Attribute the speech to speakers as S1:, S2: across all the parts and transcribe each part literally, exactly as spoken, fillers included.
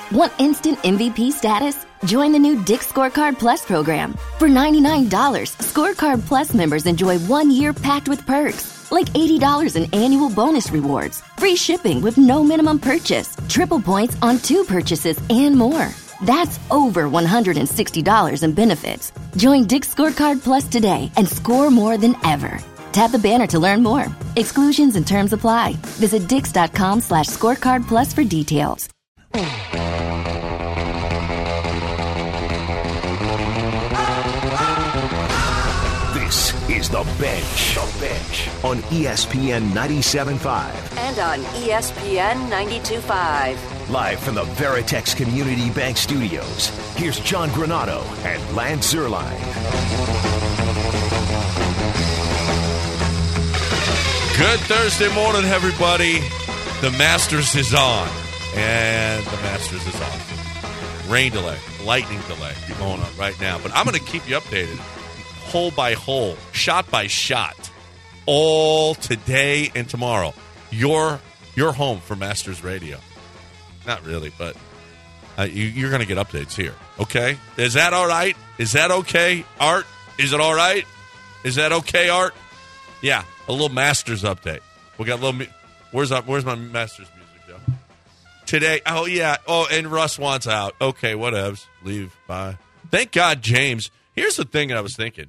S1: Want instant M V P status? Join the new Dick's Scorecard Plus program. For ninety-nine dollars, Scorecard Plus members enjoy one year packed with perks, like eighty dollars in annual bonus rewards, free shipping with no minimum purchase, triple points on two purchases, and more. That's over one hundred sixty dollars in benefits. Join Dick's Scorecard Plus today and score more than ever. Tap the banner to learn more. Exclusions and terms apply. Visit dix.com slash scorecard plus for details.
S2: This is The Bench. The Bench on E S P N ninety-seven point five.
S3: And on E S P N ninety-two point five.
S2: Live from the Veritex Community Bank Studios, here's John Granato and Lance Zierlein.
S4: Good Thursday morning, everybody. The Masters is on. And the Masters is on. Rain delay, lightning delay going on right now. But I'm going to keep you updated, hole by hole, shot by shot, all today and tomorrow. Your, your home for Masters Radio. Not really, but uh, you, you're going to get updates here. Okay? Is that all right? Is that okay, Art? Is it all right? Is that okay, Art? Yeah, a little Masters update. We got a little. Where's our, Where's my Masters music, Joe? Today. Oh yeah. Oh, and Russ wants out. Okay, whatevs. Leave. Bye. Thank God, James. Here's the thing that I was thinking.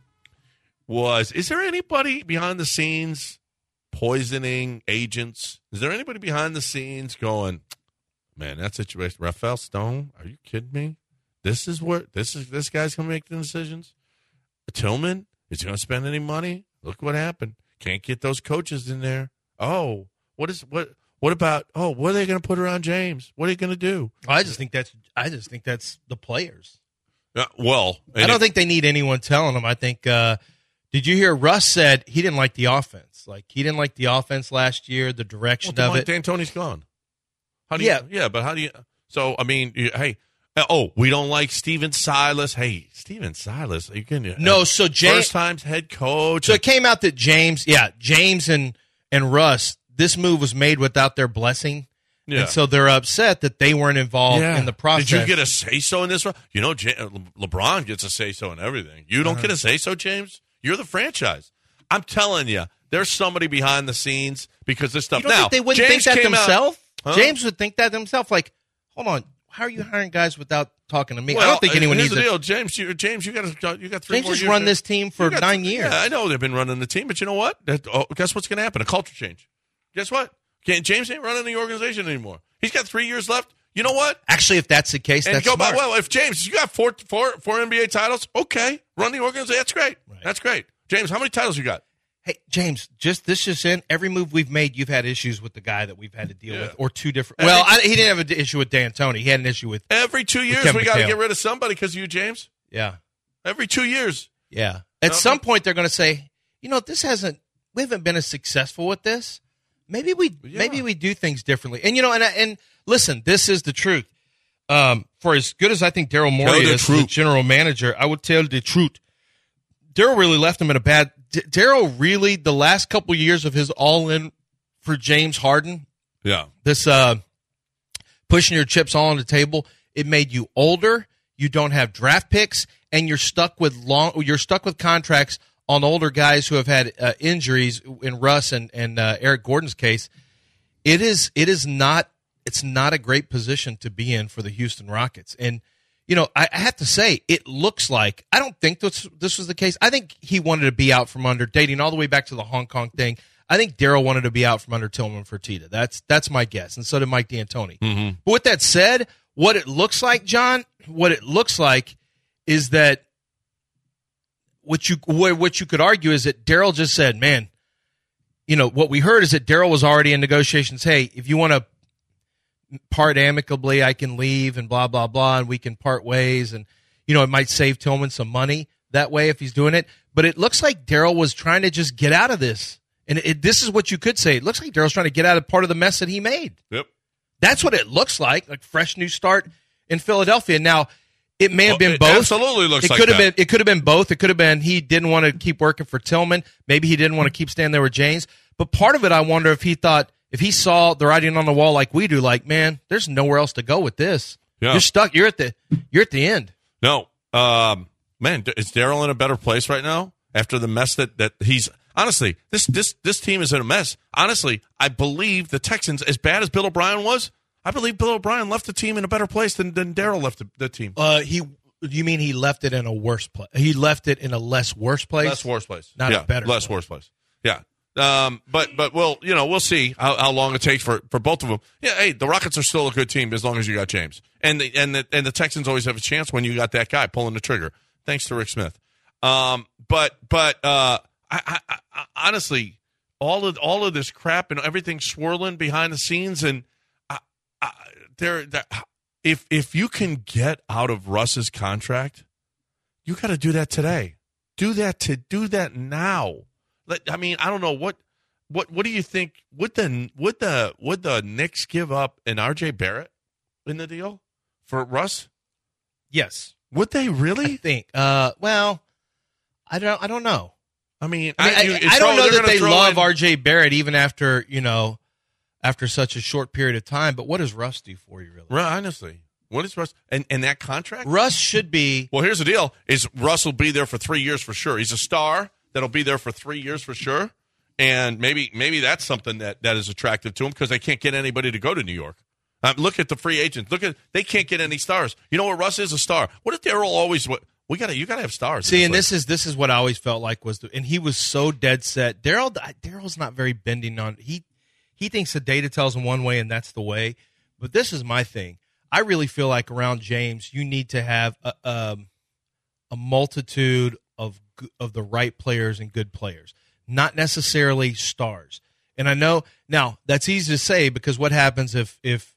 S4: Was is there anybody behind the scenes poisoning agents? Is there anybody behind the scenes going, man, that situation? Rafael Stone? Are you kidding me? This is where this is. This guy's gonna make the decisions. Tillman is he gonna spend any money? Look what happened. Can't get those coaches in there. Oh, what is what? What about? Oh, what are they going to put around James? What are they going to do?
S5: I just think that's. I just think that's the players.
S4: Uh, well,
S5: I don't it, think they need anyone telling them. I think. Uh, did you hear Russ said he didn't like the offense? Like he didn't like the offense last year. The direction
S4: well,
S5: of it.
S4: D'Antoni's gone. How do
S5: yeah,
S4: you, yeah, but how do you? So I mean, you, hey. Oh, we don't like Steven Silas. Hey, Steven Silas, are you can
S5: no. Uh, so James,
S4: first time's head coach.
S5: So it came out that James, yeah, James and and Russ, this move was made without their blessing, yeah. And so they're upset that they weren't involved yeah. in the process.
S4: Did you get a say so in this one? You know, J- Le- LeBron gets a say so in everything. You don't uh-huh. get a say so, James. You're the franchise. I'm telling you, there's somebody behind the scenes because this stuff.
S5: You don't
S4: now
S5: think they wouldn't
S4: James
S5: think that themselves.
S4: Huh?
S5: James would think that himself. Like, hold on. How are you hiring guys without talking to me?
S4: Well,
S5: I don't think anyone
S4: here's
S5: needs
S4: the
S5: to.
S4: deal, James. You, James, you got you got three
S5: James
S4: more
S5: has
S4: years.
S5: run this team for
S4: got,
S5: nine years.
S4: Yeah, I know they've been running the team, but you know what? That, oh, guess what's going to happen? A culture change. Guess what? Can't, James ain't running the organization anymore. He's got three years left. You know what?
S5: Actually, if that's the case,
S4: and
S5: that's
S4: go
S5: smart.
S4: By, well, if James, you got four, four, four N B A titles, okay, run the organization. That's great. Right. That's great. James, how many titles you got?
S5: Hey, James, just this just in, every move we've made, you've had issues with the guy that we've had to deal yeah. with, or two different. Every, well, I, he didn't have an issue with D'Antoni. He had an issue with
S4: every two years we got to get rid of somebody because of you, James.
S5: Yeah,
S4: every two years.
S5: Yeah, at no, some point they're going to say, you know, this hasn't. We haven't been as successful with this. Maybe we yeah. maybe we do things differently. And you know, and and listen, this is the truth. Um, for as good as I think Daryl Morey is, the general manager, I would tell the truth. Daryl really left him in a bad. D- Daryl really the last couple years of his all in for James Harden.
S4: Yeah,
S5: this uh, pushing your chips all on the table. It made you older. You don't have draft picks, and you're stuck with long. You're stuck with contracts on older guys who have had uh, injuries. In Russ and and uh, Eric Gordon's case, it is it is not. It's not a great position to be in for the Houston Rockets, and. You know, I have to say, it looks like, I don't think this, this was the case. I think he wanted to be out from under, dating all the way back to the Hong Kong thing. I think Daryl wanted to be out from under Tillman Fertitta. That's that's my guess, and so did Mike D'Antoni.
S4: Mm-hmm.
S5: But with that said, what it looks like, John, what it looks like is that what you what you could argue is that Daryl just said, man, you know, what we heard is that Daryl was already in negotiations. Hey, if you want to part amicably, I can leave and blah, blah, blah, and we can part ways. And, you know, it might save Tillman some money that way if he's doing it. But it looks like Daryl was trying to just get out of this. And it, this is what you could say. It looks like Daryl's trying to get out of part of the mess that he made.
S4: Yep.
S5: That's what it looks like, like fresh new start in Philadelphia. Now, it may have
S4: well,
S5: been both.
S4: Absolutely looks
S5: it
S4: like
S5: could have
S4: that.
S5: Been, it could have been both. It could have been he didn't want to keep working for Tillman. Maybe he didn't want to keep staying there with James. But part of it, I wonder if he thought, if he saw the writing on the wall like we do, like, man, there's nowhere else to go with this.
S4: Yeah.
S5: You're stuck. You're at the you're at the end.
S4: No, um, man, is Daryl in a better place right now after the mess that, that he's honestly this this this team is in a mess. Honestly, I believe the Texans, as bad as Bill O'Brien was, I believe Bill O'Brien left the team in a better place than, than Daryl left the, the team.
S5: Uh, he you mean he left it in a worse place? He left it in a less worse place.
S4: Less worse place,
S5: not
S4: yeah,
S5: a better,
S4: less
S5: place.
S4: worse place. Yeah. Um, but but we'll you know we'll see how, how long it takes for, for both of them. Yeah, hey, the Rockets are still a good team as long as you got James, and the and the and the Texans always have a chance when you got that guy pulling the trigger. Thanks to Rick Smith. Um, but but uh, I, I, I honestly, all of all of this crap and everything swirling behind the scenes, and I, I, there, there, if if you can get out of Russ's contract, you got to do that today. Do that to do that now. I mean, I don't know what, what, what do you think? Would the would the would the Knicks give up an R J Barrett in the deal for Russ?
S5: Yes.
S4: Would they really?
S5: I think. Uh, well, I don't. I don't know.
S4: I mean,
S5: I, mean,
S4: I,
S5: I,
S4: you,
S5: I don't
S4: throw,
S5: know that they love
S4: in,
S5: R J Barrett even after you know, after such a short period of time. But what does Russ do for you, really?
S4: Right, honestly, what is Russ and and that contract?
S5: Russ should be.
S4: Well, here's the deal: is Russ will be there for three years for sure. He's a star. That'll be there for three years for sure, and maybe maybe that's something that, that is attractive to him because they can't get anybody to go to New York. Um, look at the free agents. Look at they can't get any stars. You know what? Russ is a star. What if Daryl always? What we got to you got to have stars.
S5: See,
S4: this
S5: and
S4: league.
S5: this is this is what I always felt like was, the, and he was so dead set. Daryl Daryl's not very bending on he he thinks the data tells him one way and that's the way. But this is my thing. I really feel like around James, you need to have a um, a multitude of of the right players and good players, not necessarily stars. And I know now that's easy to say because what happens if if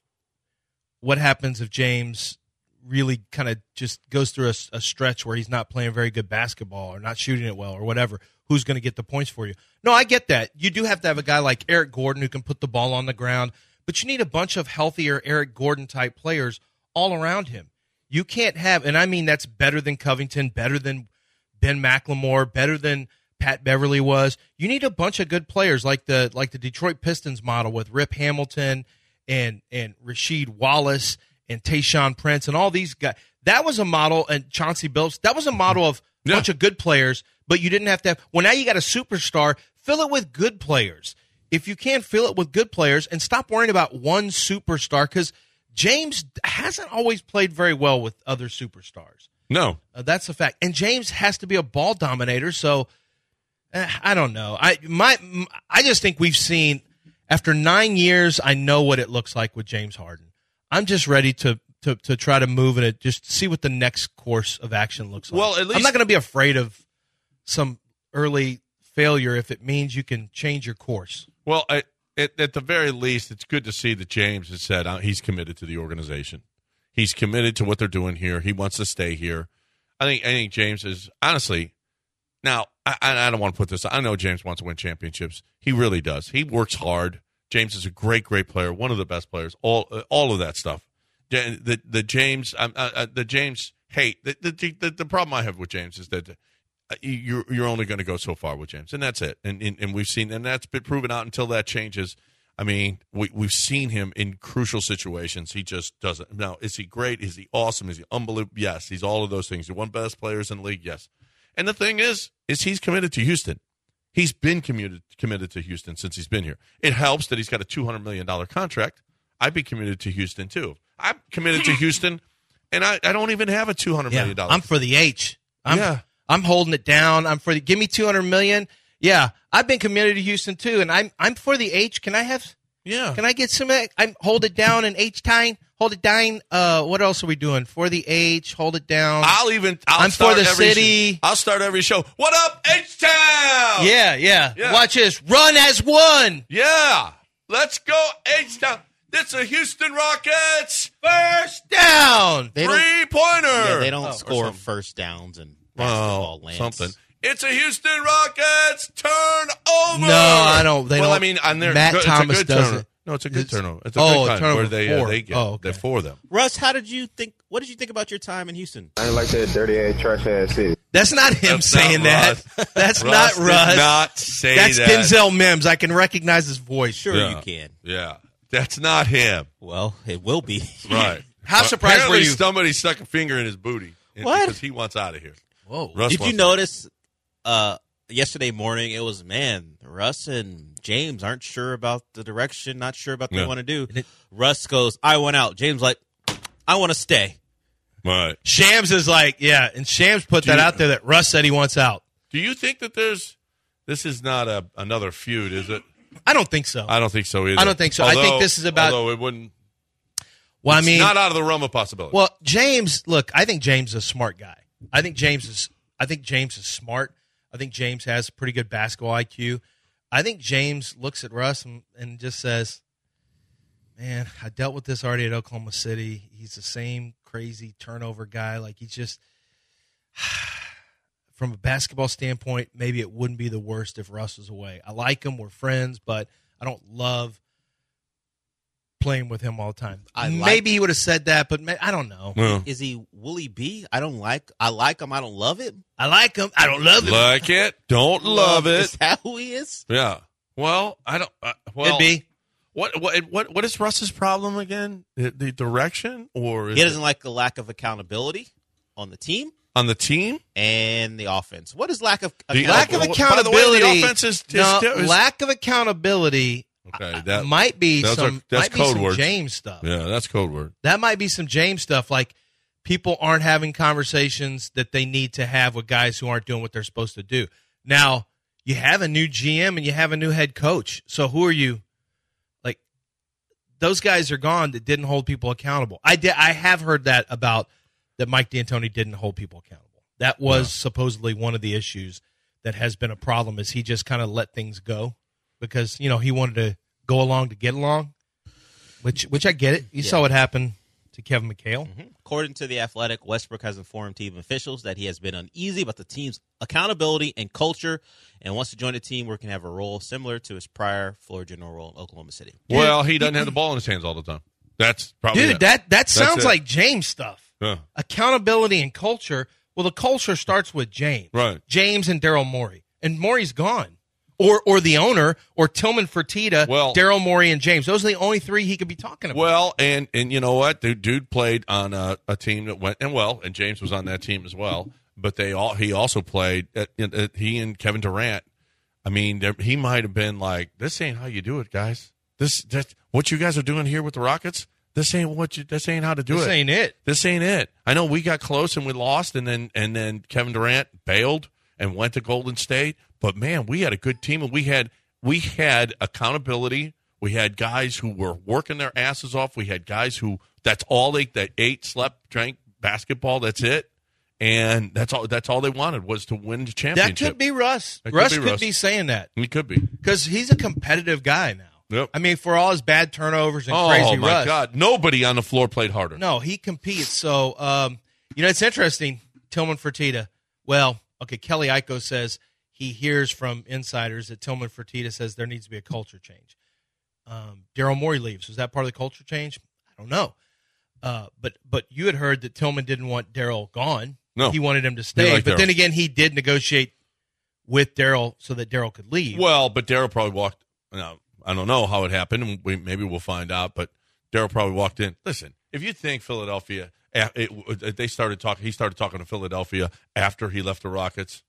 S5: what happens if James really kind of just goes through a, a stretch where he's not playing very good basketball or not shooting it well or whatever? Who's going to get the points for you? No, I get that. You do have to have a guy like Eric Gordon who can put the ball on the ground, but you need a bunch of healthier Eric Gordon type players all around him. You can't have, and I mean that's better than Covington, better than Ben McLemore, better than Pat Beverly was. You need a bunch of good players like the like the Detroit Pistons model with Rip Hamilton and and Rasheed Wallace and Tayshaun Prince and all these guys. That was a model, and Chauncey Billups. That was a model of a yeah. bunch of good players, but you didn't have to have. Well, now you got a superstar. Fill it with good players. If you can't fill it with good players, and stop worrying about one superstar because James hasn't always played very well with other superstars.
S4: No,
S5: uh, that's a fact. And James has to be a ball dominator. So uh, I don't know. I my I just think we've seen after nine years. I know what it looks like with James Harden. I'm just ready to to to try to move in it. Just see what the next course of action looks like.
S4: Well, at least
S5: I'm not going to be afraid of some early failure if it means you can change your course.
S4: Well, I, at, at the very least, it's good to see that James has said uh, he's committed to the organization. He's committed to what they're doing here. He wants to stay here. I think I think James is, honestly, now, I, I don't want to put this, I know James wants to win championships. He really does. He works hard. James is a great, great player, one of the best players, all uh, all of that stuff. The the James, uh, uh, the James hate, the, the, the, the problem I have with James is that uh, you're, you're only going to go so far with James, and that's it. And, and, and we've seen, and that's been proven out until that changes. I mean, we, we've seen him in crucial situations. He just doesn't. Now, is he great? Is he awesome? Is he unbelievable? Yes, he's all of those things. He's one of the best players in the league, yes. And the thing is, is he's committed to Houston. He's been committed, committed to Houston since he's been here. It helps that he's got a two hundred million dollars contract. I'd be committed to Houston, too. I'm committed to Houston, and I, I don't even have a two hundred million dollars.
S5: Yeah, I'm for the H. I'm,
S4: yeah.
S5: I'm holding it down. I'm for the, give me two hundred million dollars. Yeah, I've been committed to Houston, too, and I'm I'm for the H. Can I have...
S4: Yeah.
S5: Can I get some? I'm hold it down in H time. Hold it down. Uh, what else are we doing for the H? Hold it down.
S4: I'll even. I'll
S5: I'm for the
S4: every
S5: city.
S4: Sh- I'll start every show. What up, H Town?
S5: Yeah, yeah,
S4: yeah.
S5: Watch this. Run as one.
S4: Yeah. Let's go, H Town. It's a Houston Rockets
S5: first down.
S4: Three pointer.
S6: Yeah, they don't
S5: oh,
S6: score first downs and basketball
S4: oh,
S6: lands.
S4: Something. It's a Houston Rockets turnover.
S5: No, I don't. They
S4: well,
S5: don't.
S4: I mean, on their
S5: Matt
S4: good,
S5: Thomas
S4: it's a good
S5: doesn't.
S4: turner. No, it's a good
S5: It's-
S4: turnover. It's a
S5: oh,
S4: good kind
S5: turnover
S4: where they uh,
S5: four.
S4: they get
S5: Oh, okay.
S4: they're for them.
S6: Russ, how did you think? What did you think about your time in Houston?
S7: I ain't like that dirty ass trash ass city.
S5: That's not him
S4: That's
S5: saying
S4: not
S5: that.
S4: Russ.
S5: That's
S4: Russ
S5: not
S4: did
S5: Russ.
S4: not say
S5: That's
S4: that.
S5: Denzel Mims. I can recognize his voice.
S6: Sure,
S4: Yeah.
S6: you can.
S4: Yeah, that's not him.
S6: Well, it will be.
S4: Right.
S5: How
S4: Uh,
S5: surprised
S4: apparently
S5: were you?
S4: Somebody stuck a finger in his booty and-
S6: What?
S4: because he wants out of here.
S5: Whoa.
S4: Russ
S6: Did you
S4: wants-
S6: notice uh, yesterday morning? It was man, Russ and James aren't sure about the direction, not sure about what
S4: Yeah.
S6: they want to do. Russ goes, "I want out." James like, "I want to stay."
S4: Right.
S5: Shams is like, yeah, and Shams put
S4: Do
S5: that
S4: you-
S5: out there that Russ said he wants out.
S4: Do you think that there's this is not a another feud, is it?
S5: I don't think so.
S4: I don't think so either.
S5: I don't think so. I think this is about-
S4: Although it wouldn't.
S5: well, I
S4: It's
S5: mean,
S4: not out of the realm of possibility.
S5: well, James, look, I think James is a smart guy. I think James is I think James is smart. I think James has pretty good basketball I Q. I think James looks at Russ and, and just says, man, I dealt with this already at Oklahoma City. He's the same crazy turnover guy. Like, he's just, from a basketball standpoint, maybe it wouldn't be the worst if Russ was away. I like him. We're friends, but I don't love playing with him all the time.
S6: I like-
S5: maybe he would have said that, but may, I don't know.
S4: Well,
S6: Is he Willie B? I don't like. I like him. I don't love it.
S5: I like him. I don't love him.
S4: like it, don't love
S6: Is
S4: it.
S6: that who he is?
S4: Yeah. Well, I don't. Uh, well,
S5: Could be.
S4: What what what what is Russ's problem again? The, the direction, or is
S6: He
S4: it
S6: doesn't like the lack of accountability on the team
S4: on the team?
S6: and the offense. What is lack of
S4: The-
S5: Lack of
S4: By the way,
S5: accountability.
S4: the offense is- is
S5: no,
S4: still- is-
S5: lack of accountability
S4: Okay, that
S5: might be
S4: those
S5: some
S4: are- that's
S5: might be
S4: code
S5: some
S4: words.
S5: James stuff.
S4: Yeah, that's code word.
S5: That might be some James stuff. Like, people aren't having conversations that they need to have with guys who aren't doing what they're supposed to do. Now, you have a new G M and you have a new head coach. So who are you? Like, those guys are gone that didn't hold people accountable. I did. I have heard that about that Mike D'Antoni didn't hold people accountable. That was supposedly one of the issues that has been a problem, is he just kind of let things go because, you know, he wanted to go along to get along, which which I get it. You saw what happened to Kevin McHale.
S6: According to The Athletic, Westbrook has informed team officials that he has been uneasy about the team's accountability and culture and wants to join a team where he can have a role similar to his prior floor general role in Oklahoma City.
S4: Well, he doesn't have the ball in his hands all the time. That's probably
S5: Dude,
S4: it.
S5: that, that sounds
S4: it.
S5: like James stuff.
S4: Yeah.
S5: Accountability and culture. Well, the culture starts with James.
S4: Right.
S5: James and Daryl Morey. And Morey's gone. Or or the owner, or Tillman Fertitta,
S4: Well-
S5: Daryl Morey, and James. Those are the only three he could be talking about.
S4: Well, and and you know what? The dude played on a, a team that went and well, and James was on that team as well. But they all he also played. At, at, he and Kevin Durant. I mean, there, he might have been like, "This ain't how you do it, guys. This that what you guys are doing here with the Rockets. This ain't what you. This ain't how to do
S5: this
S4: it.
S5: ain't it.
S4: This ain't it. I know we got close and we lost, and then and then Kevin Durant bailed and went to Golden State. But man, we had a good team, and we had we had accountability. We had guys who were working their asses off. We had guys who that's all they that ate, slept, drank basketball. That's it, and that's all. That's all they wanted was to win the
S5: That
S4: championship.
S5: could be Russ.
S4: That could
S5: Russ
S4: be
S5: could
S4: Russ.
S5: be saying that
S4: He could be.
S5: because he's a competitive guy now.
S4: Yep.
S5: I mean, for all his bad turnovers and
S4: Oh
S5: crazy
S4: my
S5: Russ.
S4: God! Nobody on the floor played harder.
S5: No, he competes. So, um, you know, it's interesting. Tillman Fertitta. Well, okay, Kelly Iko says he hears from insiders that Tillman Fertitta says there needs to be a culture change. Um, Daryl Morey leaves. Was that part of the culture change? I don't know. Uh, but but you had heard that Tillman didn't want Daryl gone.
S4: No.
S5: He wanted him to stay.
S4: liked
S5: But
S4: Daryl.
S5: then again, he did negotiate with Daryl so that Daryl could leave.
S4: Well, but Daryl probably walked. Now, I don't know how it happened. and We, maybe we'll find out. But Daryl probably walked in. Listen, if you think Philadelphia, it, it, they started talking. He started talking to Philadelphia after he left the Rockets.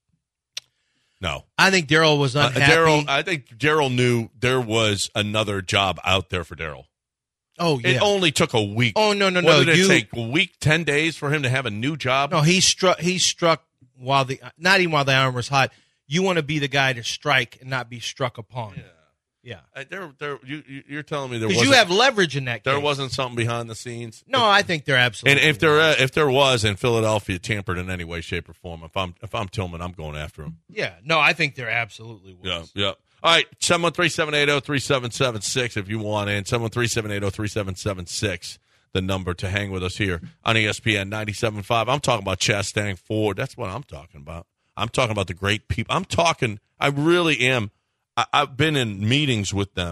S4: No,
S5: I think Daryl was
S4: uh,
S5: unhappy.
S4: Daryl. I think Daryl knew there was another job out there for Daryl.
S5: oh, yeah.
S4: It only took a week.
S5: Oh, no, no,
S4: what
S5: no.
S4: Did it
S5: You-
S4: take a week, ten days for him to have a new job?
S5: No, he struck. He struck while the not even while the iron was hot. You want to be the guy to strike and not be struck upon. Yeah, yeah.
S4: Uh, there, there. You, you- you're telling me there
S5: Because
S4: wasn't.
S5: you have leverage in that.
S4: there
S5: case.
S4: wasn't something behind the scenes.
S5: No, I think they're
S4: And
S5: absolutely.
S4: if there uh, if there was, and Philadelphia tampered in any way, shape, or form, if I'm if I'm Tillman, I'm going after him.
S5: yeah, no, I think there absolutely was.
S4: Yeah, yeah. All right, seven one three, seven eight zero, three seven seven six if you want in. seven one three, seven eight zero, three seven seven six, the number to hang with us here on E S P N ninety-seven point five. I'm talking about Chastang Ford. That's what I'm talking about. I'm talking about the great people. I'm talking, I really am. I, I've been in meetings with them,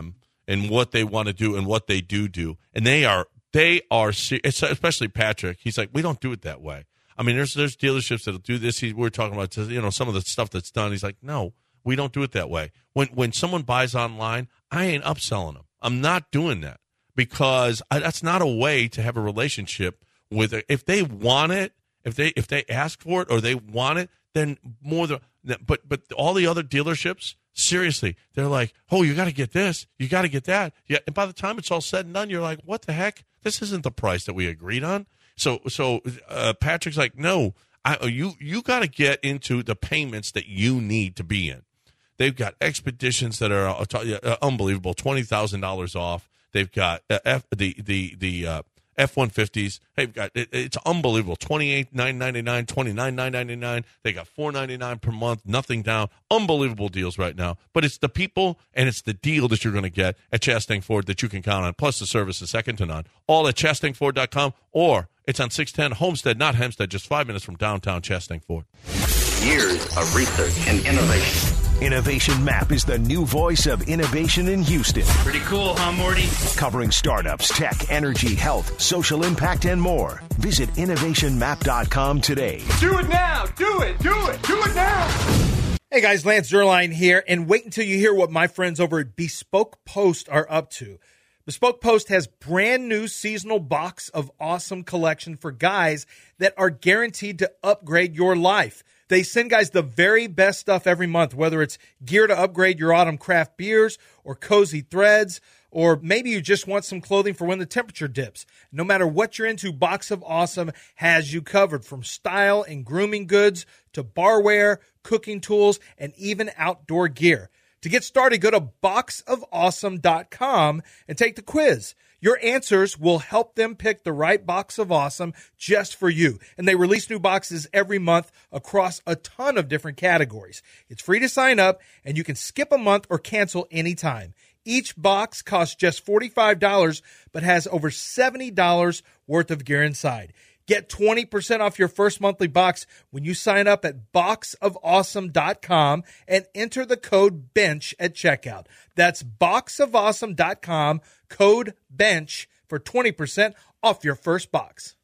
S4: and what they want to do and what they do do. And they are, they are, especially Patrick. He's like, we don't do it that way. I mean, there's there's dealerships that'll do this. He, we're talking about, you know, some of the stuff that's done. He's like, no, we don't do it that way. When when someone buys online, I ain't upselling them. I'm not doing that because I, that's not a way to have a relationship with it. If they want it, if they if they ask for it or they want it, then more than. But but all the other dealerships, seriously, they're like, oh, you got to get this, you got to get that. Yeah, and by the time it's all said and done, you're like, what the heck? This isn't the price that we agreed on. So so uh, Patrick's like, no, I, you you got to get into the payments that you need to be in. They've got expeditions that are uh, unbelievable, twenty thousand dollars off. They've got uh, F, the the the uh, F one fifties. They've got it, it's unbelievable, twenty-eight thousand nine hundred ninety-nine dollars, twenty-nine thousand nine hundred ninety-nine dollars. They got four hundred ninety-nine dollars per month, nothing down. Unbelievable deals right now. But it's the people and it's the deal that you're going to get at Chastang Ford that you can count on. Plus the service is second to none. All at chastang ford dot com or it's on six ten Homestead, not Hempstead, just five minutes from downtown Chastang Ford.
S8: Years of research and innovation.
S2: Innovation Map is the new voice of innovation in Houston.
S9: Pretty cool, huh, Morty?
S2: Covering startups, tech, energy, health, social impact, and more. Visit innovation map dot com today.
S9: Do it now! Do it! Do it! Do it now!
S10: Hey guys, Lance Zierlein here, and wait until you hear what my friends over at Bespoke Post are up to. Bespoke Post has brand new seasonal box of awesome collection for guys that are guaranteed to upgrade your life. They send guys the very best stuff every month, whether it's gear to upgrade your autumn craft beers or cozy threads, or maybe you just want some clothing for when the temperature dips. No matter what you're into, Box of Awesome has you covered, from style and grooming goods to barware, cooking tools, and even outdoor gear. To get started, go to box of awesome dot com and take the quiz. Your answers will help them pick the right box of awesome just for you. And they release new boxes every month across a ton of different categories. It's free to sign up, and you can skip a month or cancel anytime. Each box costs just forty-five dollars, but has over seventy dollars worth of gear inside. Get twenty percent off your first monthly box when you sign up at box of awesome dot com and enter the code BENCH at checkout. That's box of awesome dot com, code BENCH for twenty percent off your first box.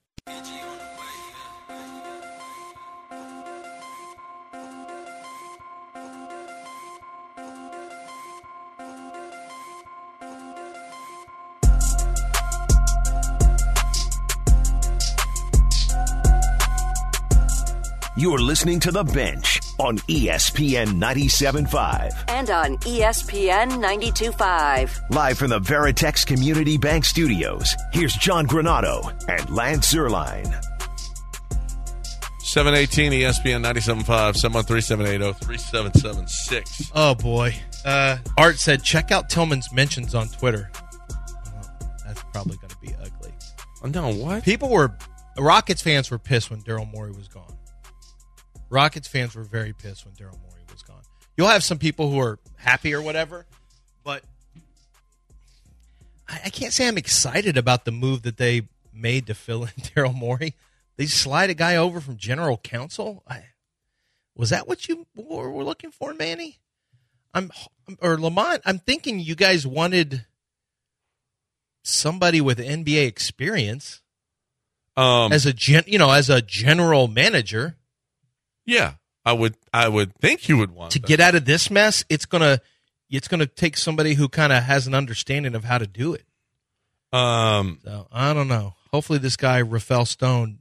S2: You're listening to The Bench on E S P N ninety-seven point five.
S3: And on E S P N ninety-two point five.
S2: Live from the Veritex Community Bank Studios, here's John Granado and Lance Zierlein.
S4: seven eighteen E S P N ninety-seven point five, seven one three, seven eight zero, three seven seven six.
S5: Oh, boy. Uh, Art said, check out Tillman's mentions on Twitter. Oh, that's probably going to be ugly.
S4: No, what?
S5: People were, Rockets fans were pissed when Daryl Morey was gone. Rockets fans were very pissed when Daryl Morey was gone. You'll have some people who are happy or whatever, but I, I can't say I'm excited about the move that they made to fill in Daryl Morey. They slide a guy over from general counsel. I, was that what you were, were looking for, Manny? I'm or Lamont. I'm thinking you guys wanted somebody with N B A experience
S4: um,
S5: as a gen, you know, as a general manager.
S4: Yeah, I would. I would think you would want
S5: to
S4: that.
S5: get out of this mess. It's gonna. It's gonna take somebody who kind of has an understanding of how to do it.
S4: Um.
S5: So I don't know. Hopefully, this guy Rafael Stone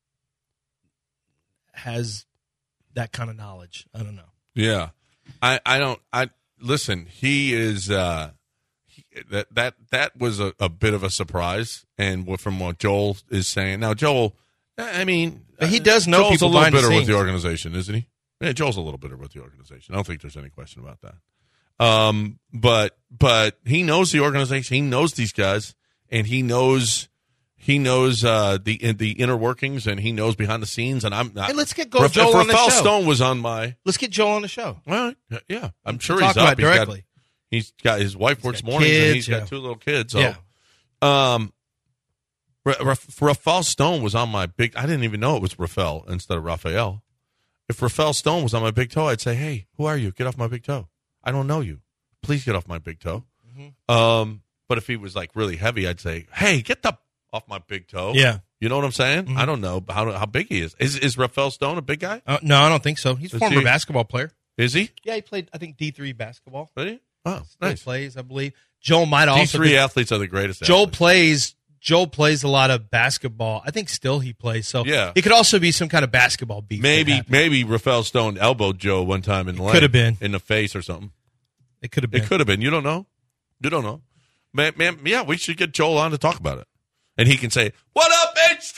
S5: has that kind of knowledge. I don't know.
S4: Yeah, I. I don't. I listen. He is. Uh, he, that that that was a, a bit of a surprise, and what, from what Joel is saying now, Joel. I mean,
S5: but he does know
S4: Joel's
S5: people
S4: a little
S5: behind the
S4: bitter with
S5: scenes.
S4: the organization, isn't he? Yeah, Joel's a little bitter with the organization. I don't think there's any question about that. Um, but but he knows the organization. He knows these guys, and he knows he knows uh, the the inner workings, and he knows behind the scenes. And I'm not.
S5: Hey, let's get go
S4: if,
S5: Joel
S4: if
S5: on the
S4: Rafael
S5: show.
S4: Stone was on my.
S5: Let's get Joel on the show.
S4: Well, yeah, I'm sure
S5: Talk
S4: he's
S5: about
S4: up. He's
S5: directly.
S4: got, he's got his wife works
S5: He's got
S4: mornings, and
S5: kids,
S4: he's
S5: yeah.
S4: got two little kids. So,
S5: Yeah.
S4: um. Rafael Stone was on my big. I didn't even know it was Rafael instead of Raphael. If Rafael Stone was on my big toe, I'd say, "Hey, who are you? Get off my big toe. I don't know you. Please get off my big toe." Mm-hmm. Um, but if he was like really heavy, I'd say, hey, get the off my big toe.
S5: Yeah.
S4: You know what I'm saying?
S5: Mm-hmm.
S4: I don't know how how big he is. Is is Rafael Stone a big guy?
S5: Uh, no, I don't think so. He's a
S4: Is
S5: former
S4: he-
S5: basketball player.
S4: Is he?
S5: Yeah, he played, I think, D three basketball.
S4: Really? Oh,
S5: Still
S4: nice.
S5: plays, I believe. Joel might
S4: D
S5: also.
S4: three
S5: be-
S4: athletes are the greatest.
S5: Joel
S4: athletes.
S5: plays. Joel plays a lot of basketball. I think still he plays. So
S4: Yeah.
S5: it could also be some kind of basketball beef. that
S4: Maybe
S5: happened.
S4: maybe Rafael Stone elbowed Joe one time in the leg.
S5: could have been.
S4: in the face or something.
S5: It could have been.
S4: It could have been. You don't know. You don't know. Man, man, yeah, we should get Joel on to talk about it, and he can say, "What up, H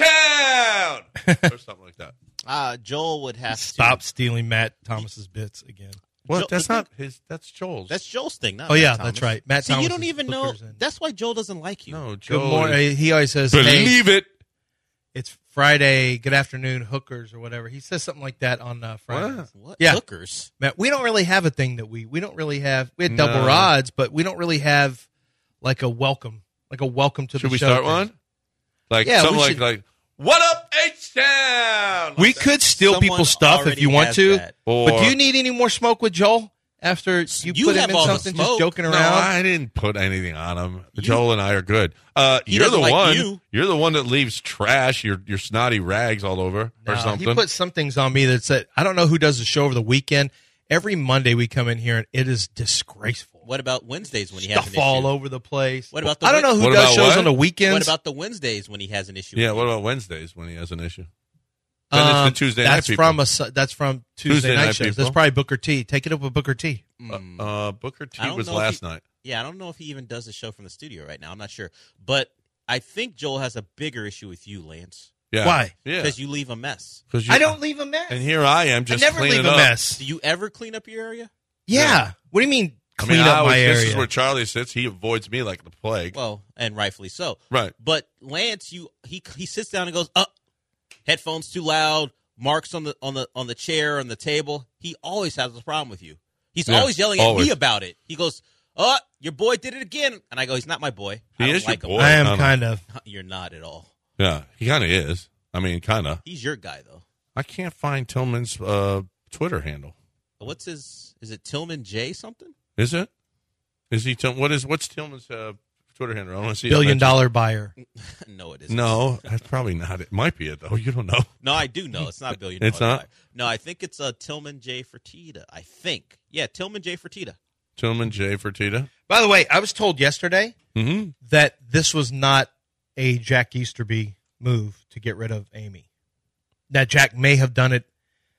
S4: Town?" or something like that.
S6: Uh, Joel would have
S5: Stop
S6: to
S5: stealing Matt Thomas's bits again.
S4: Well,
S6: Joel-
S4: that's
S6: the
S4: not his. That's Joel's.
S6: That's Joel's thing. Not
S5: Oh, yeah,
S6: Matt Thomas.
S5: that's right. Matt
S6: See,
S5: Thomas
S6: you don't
S5: is
S6: even know.
S5: hookers and-
S6: That's why Joel doesn't like you.
S4: no
S5: Good
S4: Joel.
S5: morning. He always says, "Hey,
S4: Believe it.
S5: it's Friday. Good afternoon, hookers," or whatever. He says something like that on uh, Friday.
S4: What?
S6: What
S5: Yeah.
S6: hookers?
S5: Matt, we don't really have a thing that we we don't really have. We had double
S4: No.
S5: rods, but we don't really have like a welcome, like a welcome to
S4: Should
S5: the
S4: we
S5: show
S4: start
S5: thing.
S4: one? Like
S5: Yeah,
S4: something
S5: we
S4: like
S5: should-
S4: like what up, H Town?
S5: We could steal
S6: Someone
S5: people's stuff if
S6: already
S5: you want
S6: has
S5: to.
S6: that.
S4: Or-
S5: But do you need any more smoke with Joel after you,
S6: You
S5: put
S6: have
S5: him in
S6: all the
S5: something just
S6: smoke.
S5: joking
S4: No,
S5: around?
S4: I didn't put anything on him. Joel and I are good. Uh,
S6: He
S4: you're the
S6: doesn't like
S4: one.
S6: you.
S4: You're the one that leaves trash, your your snotty rags all over or
S5: No,
S4: something.
S5: He put some things on me that said, I don't know who does the show over the weekend. Every Monday we come in here and it is disgraceful.
S6: What about Wednesdays when he has
S5: Stuff
S6: an
S5: all
S6: issue?
S5: over the place.
S6: What about the
S5: I don't know
S6: Wed-
S5: who
S4: What
S5: does
S4: about
S5: shows
S4: what?
S5: on the weekends.
S6: What about the Wednesdays when he has an issue?
S4: yeah.
S6: with
S4: What
S6: you?
S4: about Wednesdays when he has an issue? Then
S5: Um,
S4: it's the Tuesday night
S5: that's
S4: people.
S5: from a su- that's from Tuesday,
S4: Tuesday
S5: night,
S4: night
S5: shows.
S4: people.
S5: That's probably Booker T. Take it up with Booker T.
S6: Mm.
S4: Uh, Booker T
S6: I don't
S4: was
S6: know if
S4: last
S6: he-
S4: night.
S6: Yeah, I don't know if he even does the show from the studio right now. I'm not sure, but I think Joel has a bigger issue with you, Lance,
S4: Yeah.
S5: Why?
S4: Yeah.
S6: because you leave a mess.
S4: 'Cause you-
S5: I don't leave a mess.
S4: And here I am just
S5: I never
S4: cleaning
S5: leave a
S4: up.
S5: mess.
S6: Do you ever clean up your area?
S5: Yeah. What do you mean
S4: I
S5: clean
S4: mean, I
S5: up
S4: always,
S5: my
S4: this
S5: area?
S4: is where Charlie sits. He avoids me like the plague.
S6: Well, and rightfully so.
S4: Right.
S6: But Lance, you he he sits down and goes, "Uh, headphones too loud, marks on the on the on the chair on the table." He always has a problem with you. He's
S4: Yeah,
S6: always yelling at
S4: always.
S6: me about it. He goes, "Oh, your boy did it again," and I go, "He's not my boy. I
S4: He
S6: don't
S4: is your
S6: like him."
S4: boy.
S5: I am
S4: I don't
S5: kind of.
S6: You're not at all.
S4: Yeah, he kind of is. I mean, kind of.
S6: He's your guy though.
S4: I can't find Tillman's uh, Twitter handle.
S6: What's his? Is it Tillman J something?
S4: Is it? Is he? Till- what is? What's Tillman's uh, Twitter handle? I want to see. it
S5: Billion
S4: mentioned.
S5: dollar buyer.
S6: No, it isn't.
S4: No, that's probably not. It might be it though. You don't know.
S6: No, I do know. It's not billion.
S4: It's
S6: dollar
S4: not?
S6: buyer. No, I think it's uh, Tillman J Fertitta. I think. Yeah, Tillman J Fertitta.
S4: Tillman J Fertitta.
S5: By the way, I was told yesterday
S4: Mm-hmm.
S5: that this was not a Jack Easterby move to get rid of Amy. That Jack may have done it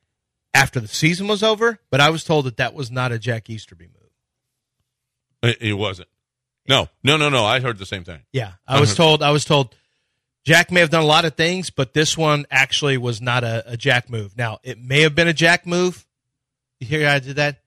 S5: after the season was over, but I was told that that was not a Jack Easterby move.
S4: It, it wasn't. No, no, no, no. I heard the same thing.
S5: Yeah, I was told. I was told Jack may have done a lot of things, but this one actually was not a, a Jack move. Now it may have been a Jack move. You hear how I did that?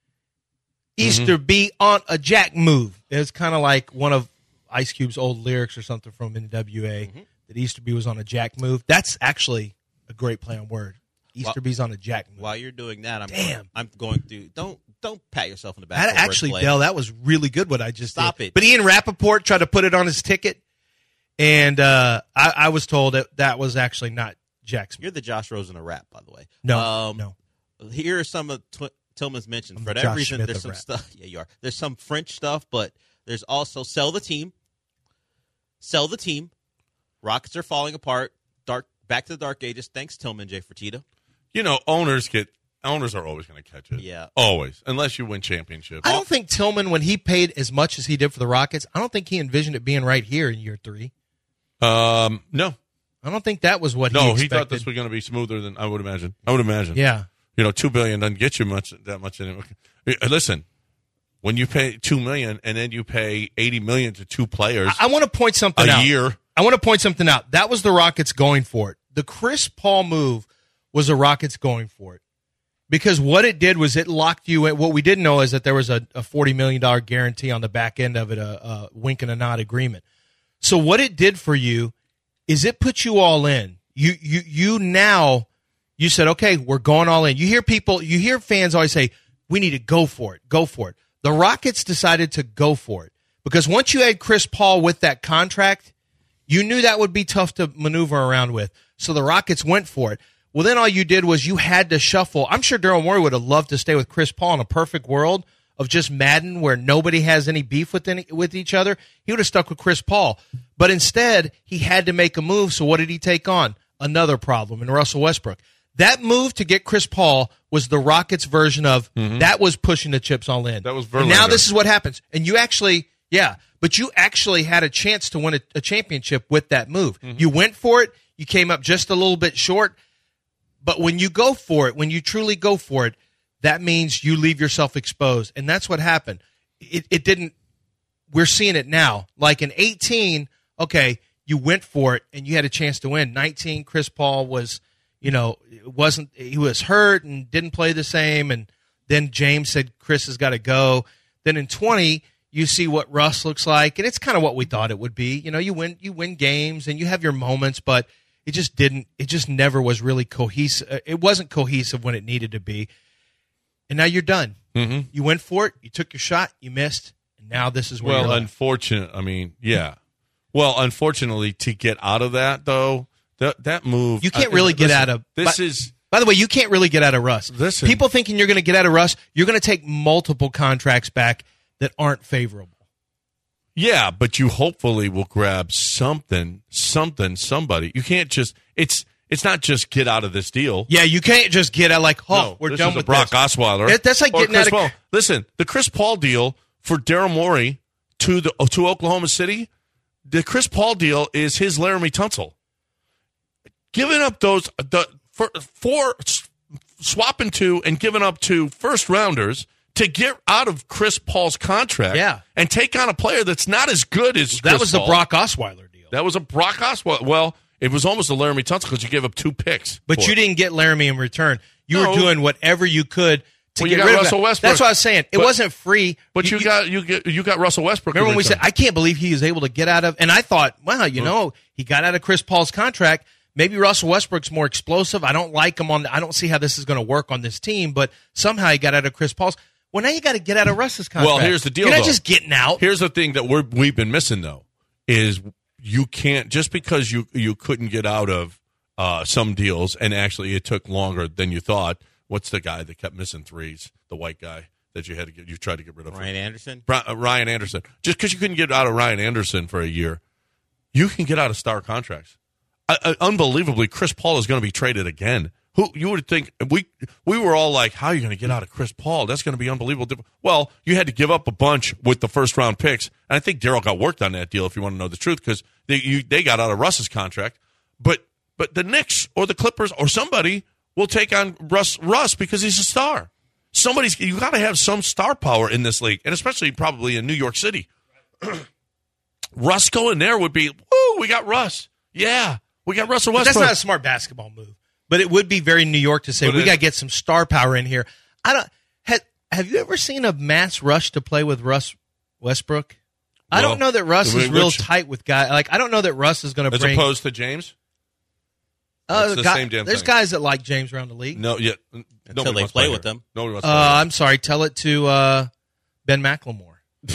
S5: Easterby on a Jack move. It was kind of like one of Ice Cube's old lyrics or something from N W A
S6: Mm-hmm.
S5: that Easterby was on a Jack move. That's actually a great play on word. Easterby's on a Jack move.
S6: While you're doing that, I'm
S5: Damn.
S6: Going, I'm going through. Don't don't pat yourself in the back.
S5: That
S6: for
S5: actually,
S6: wordplay.
S5: Dell, that was really good what I just
S6: Stop
S5: did.
S6: it.
S5: But Ian Rappaport tried to put it on his ticket, and uh, I, I was told that that was actually not Jack's move.
S6: You're the Josh Rosen of rap, by the way.
S5: No,
S6: um,
S5: no.
S6: Here are some of Tw- Tillman's mentioned.
S5: I'm
S6: For
S5: the
S6: that
S5: Josh
S6: reason,
S5: Smith
S6: there's
S5: of
S6: some
S5: rap.
S6: stuff. Yeah, you are. There's some French stuff, but there's also sell the team. Sell the team. Rockets are falling apart. Dark back to the dark ages. Thanks, Tillman J Fertitta.
S4: You know, owners get owners are always going to catch it.
S6: Yeah.
S4: always, unless you win championships.
S5: I don't think Tillman, when he paid as much as he did for the Rockets, I don't think he envisioned it being right here in year three.
S4: Um, no,
S5: I don't think that was what
S4: no.
S5: he
S4: He
S5: expected.
S4: thought this was going to be smoother than I would imagine. I would imagine.
S5: Yeah.
S4: You know, two billion doesn't get you much that much in it. Listen, when you pay two million and then you pay eighty million to two players
S5: I, I want to point something
S4: a
S5: out.
S4: year.
S5: I want to point something out. That was the Rockets going for it. The Chris Paul move was the Rockets going for it. Because what it did was it locked you in. What we didn't know is that there was a, a forty million dollars guarantee on the back end of it, a, a wink and a nod agreement. So what it did for you is it put you all in. You you you now, you said, okay, we're going all in. You hear people, you hear fans always say, we need to go for it, go for it. The Rockets decided to go for it. Because once you had Chris Paul with that contract, you knew that would be tough to maneuver around with. So the Rockets went for it. Well, then all you did was you had to shuffle. I'm sure Daryl Morey would have loved to stay with Chris Paul in a perfect world of just Madden where nobody has any beef with any, with each other, he would have stuck with Chris Paul. But instead, he had to make a move. So what did he take on? Another problem in Russell Westbrook. That move to get Chris Paul was the Rockets' version of mm-hmm. that was pushing the chips all in.
S4: That was
S5: Verlander. And now this is what happens. And you actually, yeah, but you actually had a chance to win a, a championship with that move. Mm-hmm. You went for it. You came up just a little bit short. But when you go for it, when you truly go for it, that means you leave yourself exposed. And that's what happened. It, it didn't – we're seeing it now. Like in eighteen, okay, you went for it and you had a chance to win. nineteen, Chris Paul was, you know, wasn't – he was hurt and didn't play the same. And then James said Chris has got to go. Then in twenty, you see what Russ looks like. And it's kind of what we thought it would be. You know, you win, you win games and you have your moments, but it just didn't – it just never was really cohesive. It wasn't cohesive when it needed to be. And now you're done. Mm-hmm. You went for it. You took your shot. You missed. And now this is where
S4: well,
S5: you're at.
S4: unfortunate. I mean, yeah. Well, unfortunately, to get out of that, though, that that move.
S5: You can't really
S4: I,
S5: get
S4: listen,
S5: out of.
S4: This
S5: by,
S4: is.
S5: By the way, you can't really get out of Russ.
S4: Listen.
S5: People thinking you're going to get out of Russ, you're going to take multiple contracts back that aren't favorable.
S4: Yeah, but you hopefully will grab something, something, somebody. You can't just. It's. It's not just get out of this deal.
S5: Yeah, you can't just get out like, oh,
S4: no,
S5: we're
S4: this
S5: done
S4: is
S5: with
S4: a Brock
S5: this.
S4: Osweiler.
S5: It, that's like getting
S4: Chris
S5: out of.
S4: Paul. Listen, the Chris Paul deal for Daryl Morey to the to Oklahoma City, the Chris Paul deal is his Laramie Tunsil. Giving up those the for, for swapping to and giving up two first rounders to get out of Chris Paul's contract,
S5: yeah.
S4: and take on a player that's not as good as
S5: that
S4: Chris
S5: was
S4: Paul.
S5: the Brock Osweiler deal.
S4: That was a Brock Osweiler. Well. It was almost a Laramie Tunsil because you gave up two picks.
S5: But you it. didn't get Laramie in return. You
S4: no.
S5: were doing whatever you could to
S4: well,
S5: get
S4: you got
S5: rid
S4: Russell
S5: of
S4: Westbrook.
S5: That's what I was saying. It
S4: but,
S5: wasn't free.
S4: But you, you got you get you got Russell Westbrook.
S5: Remember when we said, I can't believe he was able to get out of, and I thought, wow, you know, he got out of Chris Paul's contract. Maybe Russell Westbrook's more explosive. I don't like him on the, I don't see how this is going to work on this team, but somehow he got out of Chris Paul's. Well, now you got to get out of Russ's contract.
S4: Well, here's the deal,
S5: You're not
S4: though.
S5: just getting out.
S4: Here's the thing that we're, we've been missing, though, is you can't, just because you, you couldn't get out of Uh, some deals, and actually it took longer than you thought. What's the guy that kept missing threes? The white guy that you had to get, you tried to get rid of.
S6: Ryan Anderson?
S4: Bri- uh, Ryan Anderson. Just because you couldn't get out of Ryan Anderson for a year, you can get out of star contracts. Uh, uh, unbelievably, Chris Paul is going to be traded again. Who you would think we we were all like, how are you going to get out of Chris Paul? That's going to be unbelievable. Well, you had to give up a bunch with the first round picks, and I think Daryl got worked on that deal. If you want to know the truth, because they you, they got out of Russ's contract, but. But the Knicks or the Clippers or somebody will take on Russ, Russ because he's a star. Somebody's you got to have some star power in this league, and especially probably in New York City. Russ going there would be, woo, we got Russ. Yeah, we got Russell Westbrook.
S5: That's not a smart basketball move, but it would be very New York to say but we got to get some star power in here. I don't. Have, have you ever seen a mass rush to play with Russ Westbrook? Well, I don't know that Russ is real which, tight with guys. Like I don't know that Russ is going to bring
S4: as opposed to James.
S5: Uh,
S4: the
S5: guy,
S4: same damn
S5: there's
S4: thing.
S5: guys that like James around the league.
S4: No, yeah,
S6: until they play with them.
S4: Nobody wants
S5: uh,
S4: to play
S5: I'm sorry. Tell it to uh, Ben McLemore.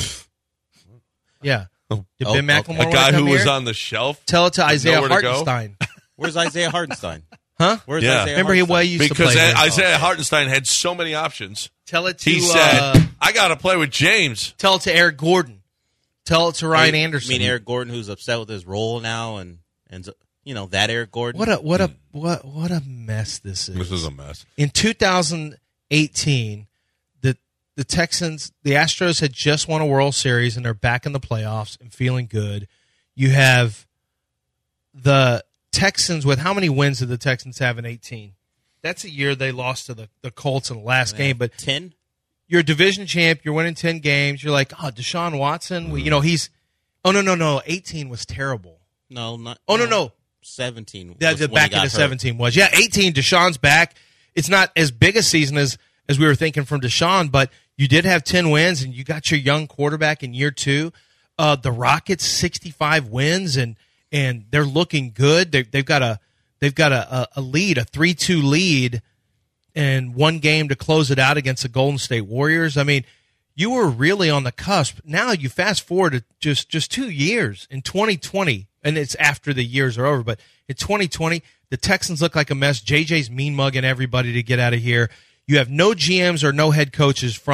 S5: yeah,
S4: oh,
S5: did
S4: oh,
S5: Ben McLemore
S4: a guy who
S5: here?
S4: was on the shelf?
S5: Tell it to Isaiah Hartenstein.
S6: Where's Isaiah Hartenstein?
S5: Huh?
S6: Where's
S4: yeah.
S6: Isaiah
S5: Remember he well, he used
S4: because
S5: to play
S4: Isaiah Hartenstein had so many options.
S5: Tell it to.
S4: He said,
S5: uh,
S4: "I got to play with James."
S5: Tell it to Eric Gordon. Tell it to Ryan
S6: I
S5: Anderson.
S6: mean Eric Gordon, who's upset with his role now, and and. You know, that Eric Gordon.
S5: What a what a what what a mess this is.
S4: This is a mess.
S5: In two thousand eighteen, the the Texans, the Astros had just won a World Series and they're back in the playoffs and feeling good. You have the Texans with how many wins did the Texans have in eighteen? That's a year they lost to the, the Colts in the last game, but
S6: ten.
S5: You're a division champ, you're winning ten games. You're like, "Oh, Deshaun Watson, mm. you know, he's Oh no, no, no. eighteen was terrible.
S6: No, not
S5: Oh no, no.
S6: seventeen.
S5: That the back into seventeen was. Yeah, eighteen, Deshaun's back. It's not as big a season as, as we were thinking from Deshaun, but you did have ten wins, and you got your young quarterback in year two. Uh, the Rockets, sixty-five wins, and and they're looking good. They, they've got a they've got a, a lead, a three two lead, and one game to close it out against the Golden State Warriors. I mean, you were really on the cusp. Now you fast forward to just, just two years in twenty twenty. And it's after the years are over. But in twenty twenty, the Texans look like a mess. J J's mean mugging everybody to get out of here. You have no G Ms or no head coaches from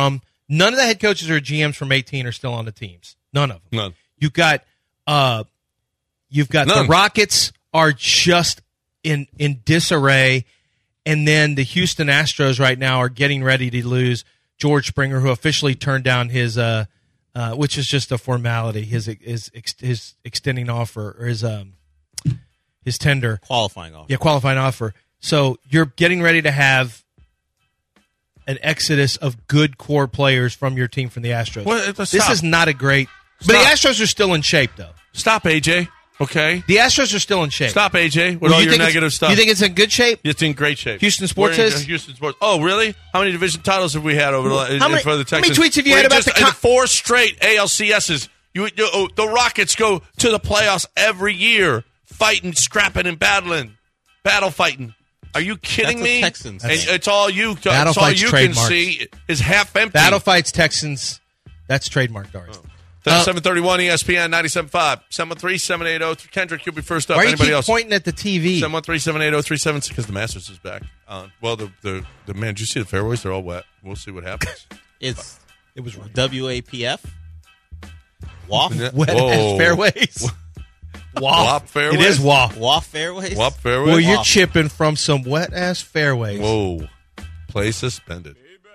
S5: None of the head coaches or G Ms from eighteen are still on the teams. None of them.
S4: None.
S5: You've got, uh, you've got
S4: None.
S5: the Rockets are just in in disarray, and then the Houston Astros right now are getting ready to lose George Springer, who officially turned down his, uh, uh, which is just a formality, his his his extending offer or his um his tender
S6: Qualifying offer.
S5: yeah qualifying offer. So you're getting ready to have an exodus of good core players from your team from the Astros.
S4: Well,
S5: this
S4: stop.
S5: is not a great. But
S4: Stop.
S5: the Astros are still in shape, though.
S4: Stop, A J. Okay?
S5: The Astros are still in shape.
S4: Stop, A J, with
S5: Well,
S4: all
S5: you
S4: your
S5: think it's-
S4: negative stuff.
S5: You think it's in good shape?
S4: It's in great shape.
S5: Houston Sports
S4: We're in
S5: is?
S4: Houston Sports. Oh, really? How many division titles have we had over the la-
S5: How many-
S4: for the
S5: how many
S4: Texans?
S5: tweets have you
S4: We're
S5: had about
S4: just
S5: the
S4: in
S5: co-
S4: four straight A L C S's? You, you, oh, the Rockets go to the playoffs every year, fighting, scrapping, and battling, battle fighting. Are you kidding
S6: That's the
S4: me?
S6: Texans.
S4: And it's all you.
S5: Battle
S4: It's all
S5: Fights
S4: you
S5: trademarks.
S4: can see is half empty.
S5: Battle Fights Texans. That's trademarked already.
S4: Oh. seven thirty-one E S P N ninety-seven point five. seven one three, seven eight zero. Kendrick, you'll be first up.
S5: Why do you
S4: Anybody
S5: keep
S4: else?
S5: pointing at the T V?
S4: seven one three, seven eight zero, three seven six because the Masters is back. Uh, well, the, the, the man, did you see the fairways? They're all wet. We'll see what happens.
S6: It's
S5: It was
S6: W A P F. W A F.
S5: wet
S4: Whoa.
S5: ass fairways.
S4: Wop fairways?
S5: It is W A F.
S6: W A F fairways.
S4: Wop fairways?
S5: Well, you're
S6: Wop.
S5: chipping from some wet ass fairways.
S4: Whoa. Play suspended.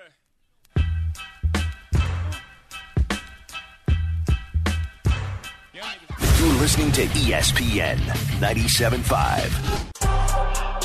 S2: You're listening to E S P N ninety-seven point five.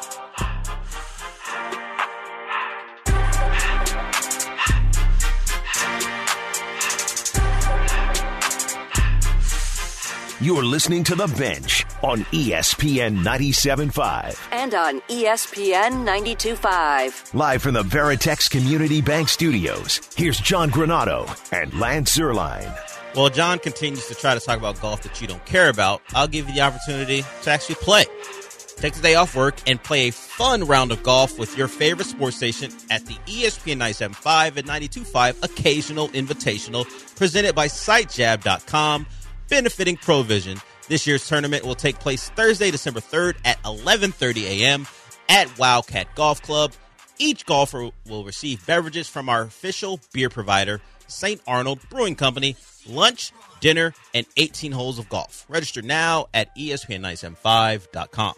S2: You're listening to The Bench on E S P N ninety-seven point five.
S3: And on E S P N ninety-two point five.
S2: Live from the Veritex Community Bank Studios, here's John Granado and Lance Zerline.
S6: Well, John continues to try to talk about golf that you don't care about. I'll give you the opportunity to actually play. Take the day off work and play a fun round of golf with your favorite sports station at the E S P N ninety-seven point five and ninety-two point five Occasional Invitational, presented by site jab dot com, benefiting Provision. This year's tournament will take place Thursday, December third at eleven thirty a.m. at Wildcat Golf Club. Each golfer will receive beverages from our official beer provider, Saint Arnold Brewing Company, lunch, dinner, and eighteen holes of golf. Register now at E S P N ninety-seven point five dot com.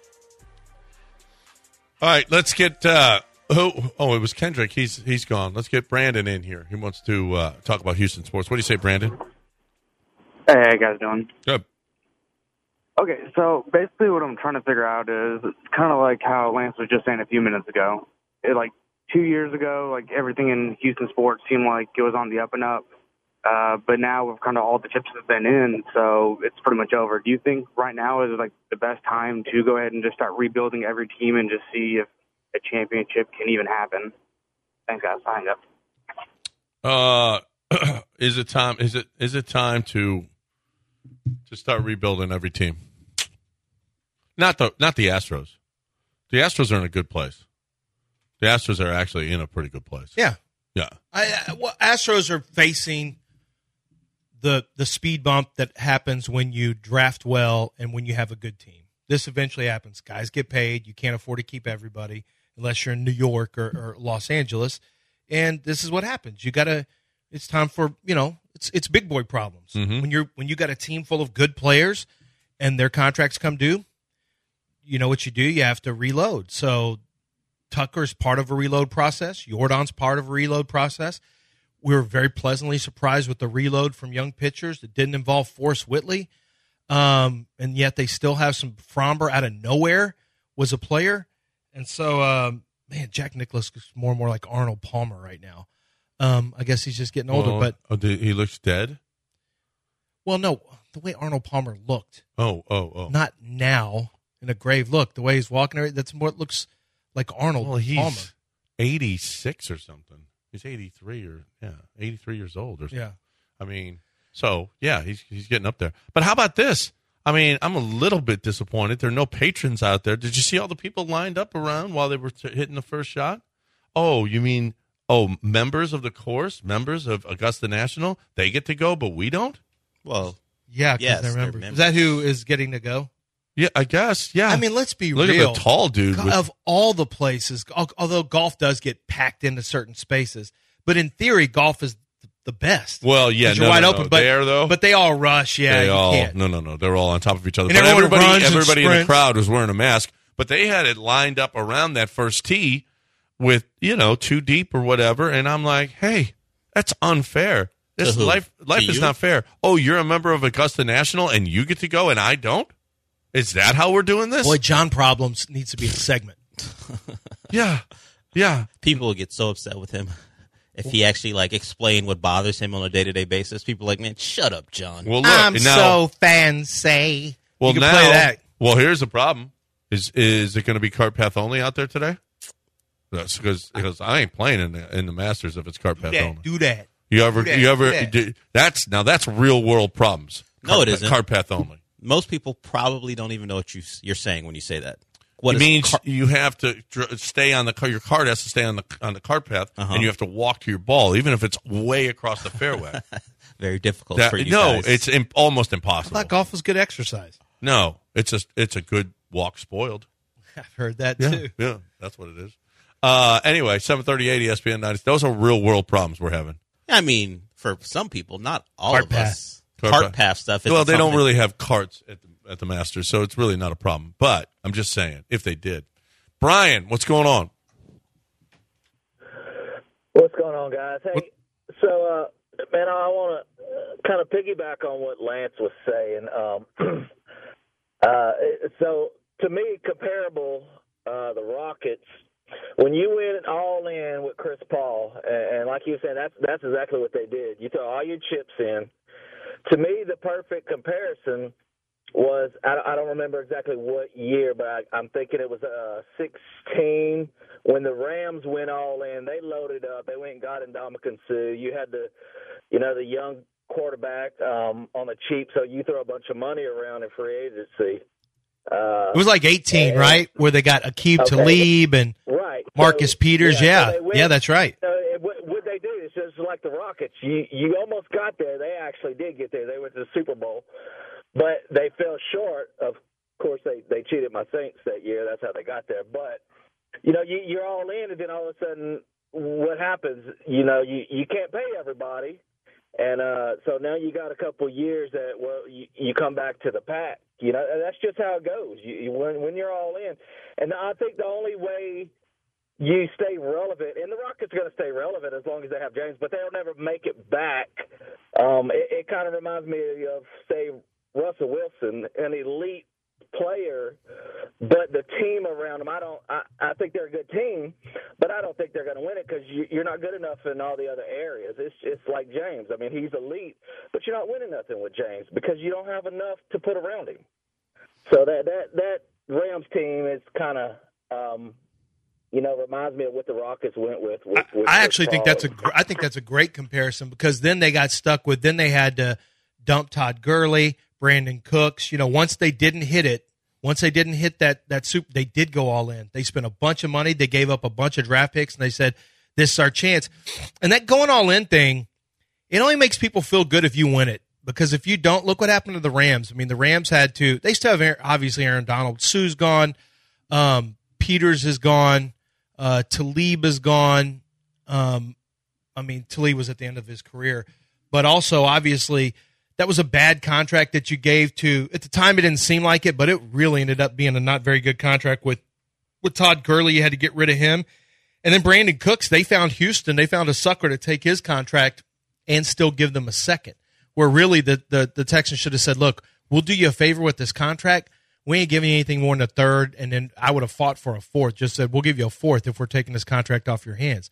S4: All right, let's get. Uh, who, oh, it was Kendrick. He's he's gone. Let's get Brandon in here. He wants to uh, talk about Houston sports. What do you say, Brandon?
S11: Hey, how you guys doing?
S4: Good.
S11: Okay, so basically what I'm trying to figure out is it's kind of like how Lance was just saying a few minutes ago. It, like two years ago, like everything in Houston sports seemed like it was on the up and up. Uh, but now we've kind of all the chips have been in, so it's pretty much over. Do you think right now is like the best time to go ahead and just start rebuilding every team and just see if a championship can even happen? Thanks, guys. Hang up.
S4: Uh, is it time? Is it is it time to to start rebuilding every team? Not the not the Astros. The Astros are in a good place. The Astros are actually in a pretty good place.
S5: Yeah.
S4: Yeah.
S5: I, I, well, Astros are facing the the speed bump that happens when you draft well and when you have a good team. This eventually happens. Guys get paid. You can't afford to keep everybody unless you're in New York or, or Los Angeles. And this is what happens. You got to – it's time for, you know, it's it's big boy problems.
S4: Mm-hmm.
S5: When you're when you got a team full of good players and their contracts come due, you know what you do? You have to reload. So Tucker's part of a reload process. Jordan's part of a reload process. We were very pleasantly surprised with the reload from young pitchers that didn't involve Forrest Whitley. Um, and yet they still have some Fromber out of nowhere was a player. And so, um, man, Jack Nicklaus is more and more like Arnold Palmer right now. Um, I guess he's just getting older.
S4: Oh,
S5: but
S4: oh, did, he looks dead?
S5: Well, no, the way Arnold Palmer looked.
S4: Oh, oh, oh.
S5: Not now in a grave look. The way he's walking, that's what looks like Arnold
S4: well, he's
S5: Palmer.
S4: eighty-six or something. He's eighty-three or, yeah, eighty-three years old or something.
S5: Yeah.
S4: I mean, so, yeah, he's he's getting up there. But how about this? I mean, I'm a little bit disappointed. There are no patrons out there. Did you see all the people lined up around while they were t- hitting the first shot? Oh, you mean, oh, members of the course, members of Augusta National, they get to go, but we don't?
S6: Well,
S5: yeah, because
S6: yes,
S5: they're
S6: they're
S5: members.
S6: members.
S5: Is that who is getting to go?
S4: Yeah, I guess, yeah.
S5: I mean, let's be
S4: Look
S5: real.
S4: at the tall dude. With,
S5: Of all the places, al- although golf does get packed into certain spaces, but in theory, golf is
S10: the best.
S4: Well, yeah,
S10: 'Cause
S4: no,
S10: you're wide
S4: no,
S10: open,
S4: no.
S10: but
S4: there though,
S10: but they all rush. Yeah,
S4: they
S10: you
S4: all
S10: can't.
S4: no, no, no. They're all on top of each other.
S10: And
S4: but
S10: everyone
S4: everybody,
S10: runs and
S4: everybody in the
S10: sprints.
S4: crowd was wearing a mask. But they had it lined up around that first tee with you know two deep or whatever. And I'm like, hey, that's unfair. This
S6: To who?
S4: life life
S6: To
S4: is
S6: you?
S4: not fair. Oh, you're a member of Augusta National and you get to go and I don't. Is that how we're doing this?
S10: Boy, John Problems needs to be a segment.
S4: Yeah, yeah.
S6: People would get so upset with him if he actually like explained what bothers him on a day to day basis. People are like, man, shut up, John.
S4: Well, look,
S10: I'm
S4: now,
S10: so fancy.
S4: Well,
S10: you can
S4: now,
S10: play that.
S4: well, here's the problem: is is it going to be cart path only out there today? That's because because I ain't playing in the in the Masters if it's cart path
S10: Do that.
S4: only.
S10: Do that.
S4: You ever
S10: Do that.
S4: you ever
S10: Do that.
S4: do- that's now that's real world problems.
S6: No,
S4: Cart
S6: it
S4: pa-
S6: isn't.
S4: Cart path only.
S6: Most people probably don't even know what you, you're saying when you say that. What
S4: it
S6: is
S4: means
S6: car-
S4: you have to dr- stay on the car. Your cart has to stay on the on the cart path,
S6: Uh-huh.
S4: and you have to walk to your ball, even if it's way across the fairway.
S6: very difficult
S4: That-
S6: for you
S4: no,
S6: guys.
S4: it's im- almost
S10: I
S4: impossible.
S10: thought golf was good exercise.
S4: No, it's a it's a good walk spoiled.
S10: I've heard that
S4: Yeah,
S10: too.
S4: yeah, that's what it is. Uh, anyway, seven thirty, eight E S P N ninety. Those are real world problems we're having.
S6: I mean, for some people, not all
S10: Cart
S6: of
S10: path.
S6: us.
S4: Cart
S6: Cart
S4: path.
S6: path stuff.
S4: Well,
S6: isn't
S4: they don't
S6: something-
S4: really have carts at the, at the Masters, so it's really not a problem. But I'm just saying, if they did. Brian, what's going on?
S12: What's going on, guys? Hey, what? so, uh, man, I want to uh, kind of piggyback on what Lance was saying. Um, uh, so, to me, comparable, uh, the Rockets, when you went all in with Chris Paul, and, and like you were saying, that's, that's exactly what they did. You throw all your chips in. To me, the perfect comparison was, I, I don't remember exactly what year, but I, I'm thinking it was uh, sixteen when the Rams went all in. They loaded up. They went and got Ndamukong Suh. You had the, you know, the young quarterback um, on the cheap, so you throw a bunch of money around in free agency. Uh,
S10: It was like eighteen,
S12: and,
S10: right? Where they got Aqib
S12: Okay.
S10: Talib and
S12: right.
S10: Marcus
S12: So,
S10: Peters.
S12: yeah,
S10: Yeah,
S12: so they went-
S10: yeah, that's right.
S12: Uh, it- what, what they do is just like the Rockets. You you almost got there. They actually did get there. They went to the Super Bowl, but they fell short. Of course, they, they cheated my Saints that year. That's how they got there. But you know, you, you're all in, and then all of a sudden, what happens? You know, you you can't pay everybody, and uh, so now you got a couple years that well, you, you come back to the pack. You know, and that's just how it goes. You, you when when you're all in, and I think the only way you stay relevant, and the Rockets are going to stay relevant as long as they have James, but they'll never make it back. Um, it it kind of reminds me of, say, Russell Wilson, an elite player, but the team around him, I don't. I, I think they're a good team, but I don't think they're going to win it because you, you're not good enough in all the other areas. It's it's like James. I mean, he's elite, but you're not winning nothing with James because you don't have enough to put around him. So that that that Rams team is kind of. Um, You know, reminds me of what the Rockets went with. with, with
S10: I actually think
S12: Paul.
S10: that's a gr- I think that's a great comparison because then they got stuck with then they had to dump Todd Gurley, Brandon Cooks. You know, once they didn't hit it, once they didn't hit that that soup, they did go all in. They spent a bunch of money. They gave up a bunch of draft picks, and they said, "This is our chance." And that going all in thing, it only makes people feel good if you win it. Because if you don't, look what happened to the Rams. I mean, the Rams had to. They still have Aaron, obviously Aaron Donald. Sue's gone. Um, Peters is gone. Uh, Talib is gone. Um, I mean, Talib was at the end of his career, but also obviously that was a bad contract that you gave to. At the time, it didn't seem like it, but it really ended up being a not very good contract with with Todd Gurley. You had to get rid of him, and then Brandon Cooks. They found Houston. They found a sucker to take his contract and still give them a second. Where really the the, the Texans should have said, "Look, we'll do you a favor with this contract. We ain't giving you anything more than a third," and then I would have fought for a fourth. Just said, we'll give you a fourth if we're taking this contract off your hands.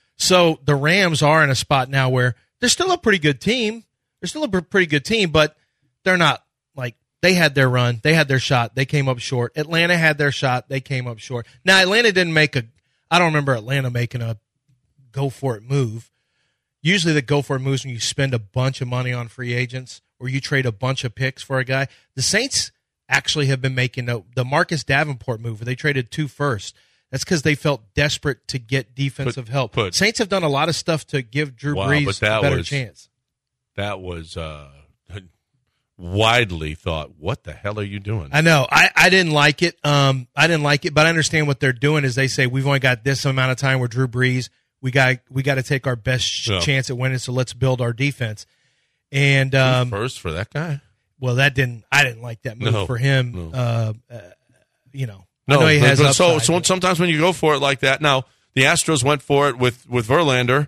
S10: So the Rams are in a spot now where they're still a pretty good team. They're still a pretty good team, but they're not like they had their run. They had their shot. They came up short. Atlanta had their shot. They came up short. Now, Atlanta didn't make a – I don't remember Atlanta making a go-for-it move. Usually the go-for-it moves when you spend a bunch of money on free agents or you trade a bunch of picks for a guy. The Saints – actually have been making a, the Marcus Davenport move where they traded two first. That's because they felt desperate to get defensive
S4: Put-
S10: help.
S4: put-
S10: Saints have done a lot of stuff to give Drew
S4: Wow,
S10: Brees
S4: but that
S10: a better
S4: was-
S10: chance.
S4: That was uh, widely thought, what the hell are you doing?
S10: I know. I, I didn't like it. Um, I didn't like it, but I understand what they're doing is they say we've only got this amount of time with Drew Brees.
S5: we got we got to take our best sh-
S4: Yeah.
S5: chance at winning. So let's build our defense. And um,
S4: first for that guy.
S5: well, that didn't. I didn't like that move
S4: No,
S5: for him.
S4: no.
S5: Uh, uh, you know,
S4: No,
S5: I know he
S4: but-
S5: has
S4: but so,
S5: upside,
S4: so
S5: but-
S4: sometimes when you go for it like that, now the Astros went for it with with Verlander,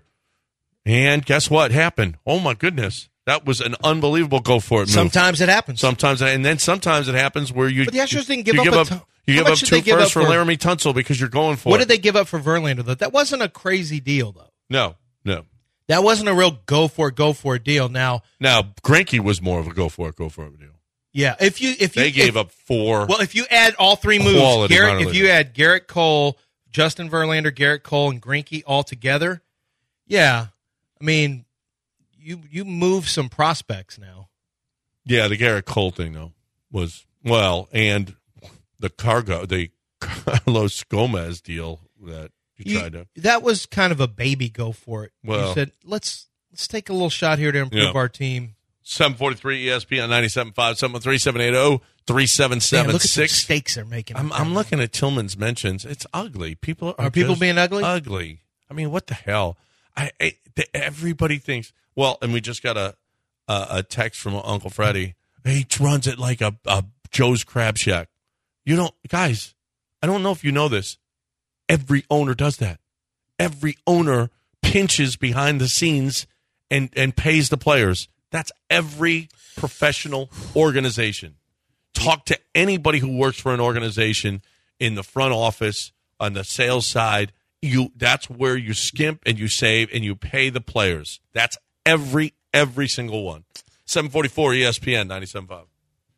S4: and guess what happened? Oh my goodness, that was an unbelievable go for it move.
S5: Sometimes it happens.
S4: Sometimes, and then sometimes it happens where you.
S5: But the Astros didn't give
S4: you
S5: up
S4: give
S5: a
S4: up.
S5: ton-
S4: you
S5: How
S4: give up
S5: much did
S4: two
S5: they give
S4: firsts
S5: up
S4: for
S5: for-
S4: Laramie Tunsil because you're going for
S5: What
S4: it.
S5: did they give up for Verlander? Though that wasn't a crazy deal, though.
S4: No, no.
S5: That wasn't a real go for it, go for it deal. Now,
S4: Now Greinke was more of a go for it, go for it deal.
S5: yeah, if you if you
S4: They gave
S5: if,
S4: up four.
S5: well, if you add all three moves,
S4: Quality
S5: Garrett,
S4: minor
S5: if you
S4: leaguers.
S5: add Garrett Cole, Justin Verlander, Garrett Cole, and Greinke all together, yeah, I mean, you you move some prospects now.
S4: Yeah, the Garrett Cole thing though was well, and the Cargo, the Carlos Gomez deal that you,
S5: You-
S4: tried to.
S5: that was kind of a baby go for it.
S4: Well-
S5: you said let's let's take a little shot here to improve
S4: Yeah.
S5: our team.
S4: seven forty-three E S P N ninety-seven point five, seven one three, seven eight zero, three seven
S5: Man,
S4: seven
S5: look at the
S4: six.
S5: mistakes they're making.
S4: I'm, I'm looking at Tillman's mentions. It's ugly. People are,
S5: Are people
S4: just
S5: being ugly?
S4: Ugly. I mean, what the hell? I, I the, everybody thinks. Well, and we just got a a, a text from Uncle Freddie. He runs it like a, a Joe's Crab Shack. You don't, guys. I don't know if you know this. Every owner does that. Every owner pinches behind the scenes and and pays the players. That's every professional organization. Talk to anybody who works for an organization in the front office, on the sales side. You that's where you skimp and you save and you pay the players. That's every every single one. seven forty-four E S P N ninety-seven point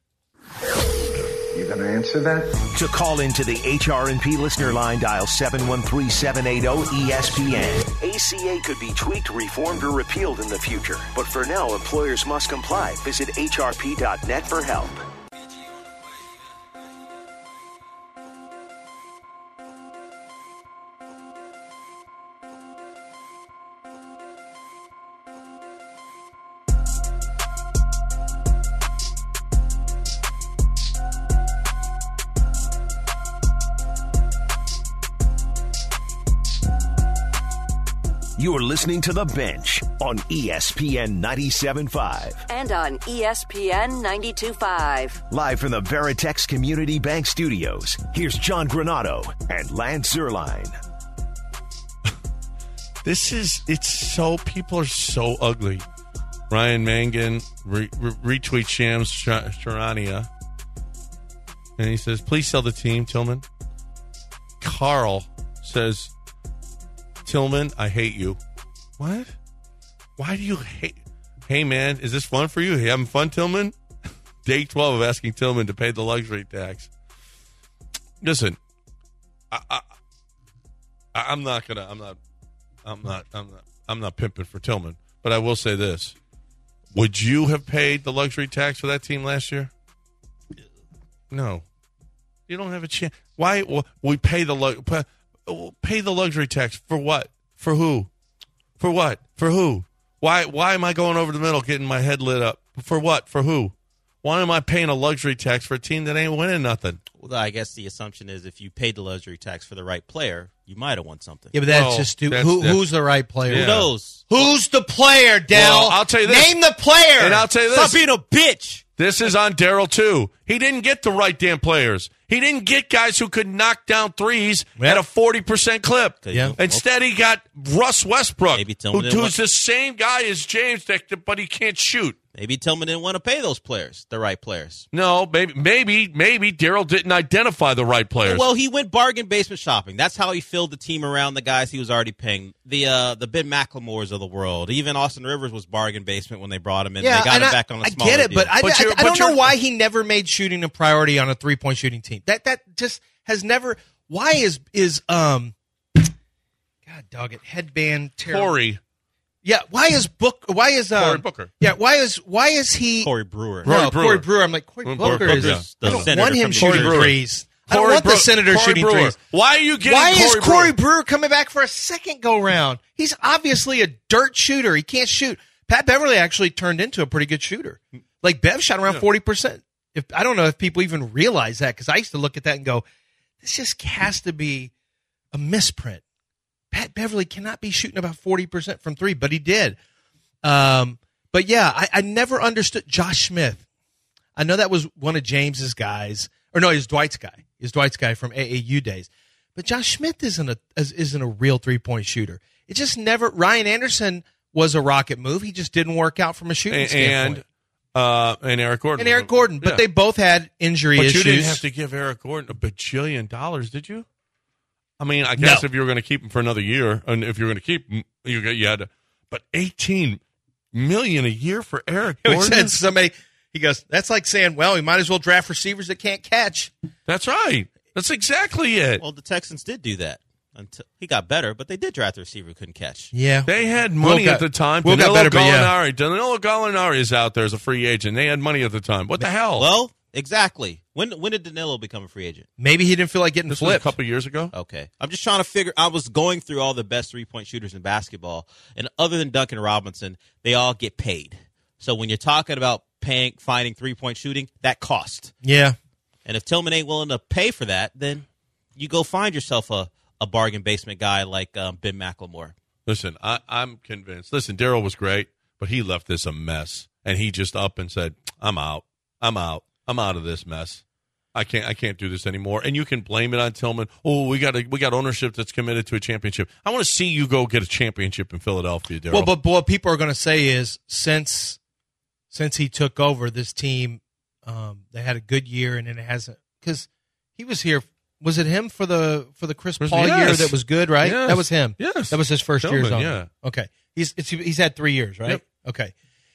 S4: five.
S7: You gonna answer that?
S2: To call into the H R and P listener line, dial seven one three, seven eight zero, E S P N. A C A could be tweaked, reformed, or repealed in the future. But for now, employers must comply. Visit H R P dot net for help. You're listening to The Bench on E S P N ninety-seven point five.
S3: And on E S P N ninety-two point five.
S2: Live from the Veritex Community Bank Studios, here's John Granado and Lance Zerline.
S4: This is, it's so, people are so ugly. Ryan Mangan re, re, retweets Shams Charania. And he says, please sell the team, Tillman. Carl says, Tillman, I hate you. What? Why do you hate? Hey, man, is this fun for you? You having fun, Tillman? Day twelve of asking Tillman to pay the luxury tax. Listen, I, I, I'm not gonna. I'm not. I'm not. I'm not. I'm not pimping for Tillman. But I will say this: would you have paid the luxury tax for that team last year? No, you don't have a chance. Why? Well, we pay the lu- pay, pay the luxury tax for what? For who? For what? For who? Why? Why am I going over the middle, getting my head lit up? For what? For who? Why am I paying a luxury tax for a team that ain't winning nothing?
S6: Well, I guess the assumption is if you paid the luxury tax for the right player, you might have won something.
S5: Yeah, but that's
S4: Well,
S5: just stupid.
S4: that's-
S5: Who,
S4: that's-
S5: who's the right player?
S4: Yeah.
S6: Who knows?
S5: Who's the player, Dell?
S4: Well, I'll tell you this.
S5: Name the player.
S4: And I'll tell you this.
S6: Stop being a bitch.
S4: This is on Daryl, too. He didn't get the right damn players. He didn't get guys who could knock down threes
S5: Yep.
S4: at a forty percent clip.
S5: Yeah.
S4: Instead, he got Russ Westbrook,
S6: Maybe
S4: who,
S6: Tillman didn't
S4: who's
S6: want-
S4: the same guy as James, that- but he can't shoot.
S6: Maybe Tillman didn't want to pay those players, the right players.
S4: No, maybe, maybe, maybe Daryl didn't identify the right players.
S6: Well, he went bargain basement shopping. That's how he filled the team around the guys he was already paying. The uh, the Ben McLemores of the world. Even Austin Rivers was bargain basement when they brought him in.
S5: Yeah,
S6: they got
S5: and
S6: him
S5: I,
S6: back on a
S5: I
S6: smaller
S5: get it,
S6: deal.
S5: but I,
S4: But
S5: I,
S4: you're-
S5: I don't
S4: but you're-
S5: know why he never made shooting a priority on a three point shooting team. That that just has never. Why is is um, God dog it, headband terrible.
S4: Corey.
S5: Yeah, why is Book? Why is um,
S4: Cory Booker.
S5: Yeah, why is why is he?
S6: Corey Brewer.
S5: No,
S4: Corey Brewer.
S5: Corey Brewer. I'm like Corey
S4: Corey
S5: Booker
S4: Booker's
S5: is.
S6: the
S5: I don't
S6: senator
S5: want him
S6: from New
S5: shooting
S6: Jersey.
S5: threes. I don't
S4: Corey
S5: want the
S4: Brewer-
S5: senator
S4: Corey
S5: shooting
S4: Brewer.
S5: threes.
S4: Why are you getting
S5: Why
S4: Corey
S5: is
S4: Brewer?
S5: Corey Brewer coming back for a second go round? He's obviously a dirt shooter. He can't shoot. Pat Beverly actually turned into a pretty good shooter. Like Bev shot around forty percent. If I don't know if people even realize that, because I used to look at that and go, "This just has to be a misprint." Pat Beverly cannot be shooting about forty percent from three, but he did. Um, but yeah, I, I never understood Josh Smith. I know that was one of James's guys, or no, he's Dwight's guy. He's Dwight's guy from A A U days. But Josh Smith isn't a isn't a real three point shooter. It just never. Ryan Anderson was a rocket move. He just didn't work out from a shooting
S4: and,
S5: standpoint.
S4: And uh, and Eric Gordon
S5: and Eric Gordon, but
S4: yeah.
S5: they both had injury
S4: but
S5: issues.
S4: But you didn't have to give Eric Gordon a bajillion dollars, did you? I mean, I guess
S5: no.
S4: if you were going to keep him for another year, and if you were going to keep him, you you had to. But eighteen million a year for Eric Gordon.
S5: Said somebody, he goes, that's like saying, well, we might as well draft receivers that can't catch.
S4: That's right. That's exactly it.
S6: Well, the Texans did do that. Until he got better, but they did draft a receiver who couldn't catch.
S5: Yeah.
S4: They had money
S5: Will
S4: at
S5: got,
S4: the time.
S5: Will
S4: Danilo
S5: got better,
S4: Gallinari.
S5: yeah.
S4: Danilo Gallinari is out there as a free agent. They had money at the time. What the hell?
S6: Well, exactly. When when did Danilo become a free agent?
S5: Maybe he didn't feel like getting
S4: this
S5: flipped.
S4: Was a couple years ago.
S6: Okay. I'm just trying to figure. I was going through all the best three-point shooters in basketball, and other than Duncan Robinson, they all get paid. So when you're talking about paying, finding three-point shooting, that cost.
S5: Yeah.
S6: And if Tillman ain't willing to pay for that, then you go find yourself a, a bargain basement guy like um, Ben McLemore.
S4: Listen, I, I'm convinced. Listen, Daryl was great, but he left this a mess, and he just up and said, "I'm out. I'm out. I'm out of this mess. I can't. I can't do this anymore." And you can blame it on Tillman. Oh, we got a, we got ownership that's committed to a championship. I want to see you go get a championship in Philadelphia, Daryl.
S5: Well, but, but what people are going to say is since since he took over this team, um, they had a good year, and then it hasn't because he was here. Was it him for the for the Chris Paul
S4: yes.
S5: year that was good, right?
S4: Yes.
S5: That was him.
S4: Yes.
S5: That was his first
S4: Tillman,
S5: year zone.
S4: yeah.
S5: Okay. He's it's, he's had three years, right?
S4: Yep.
S5: Okay.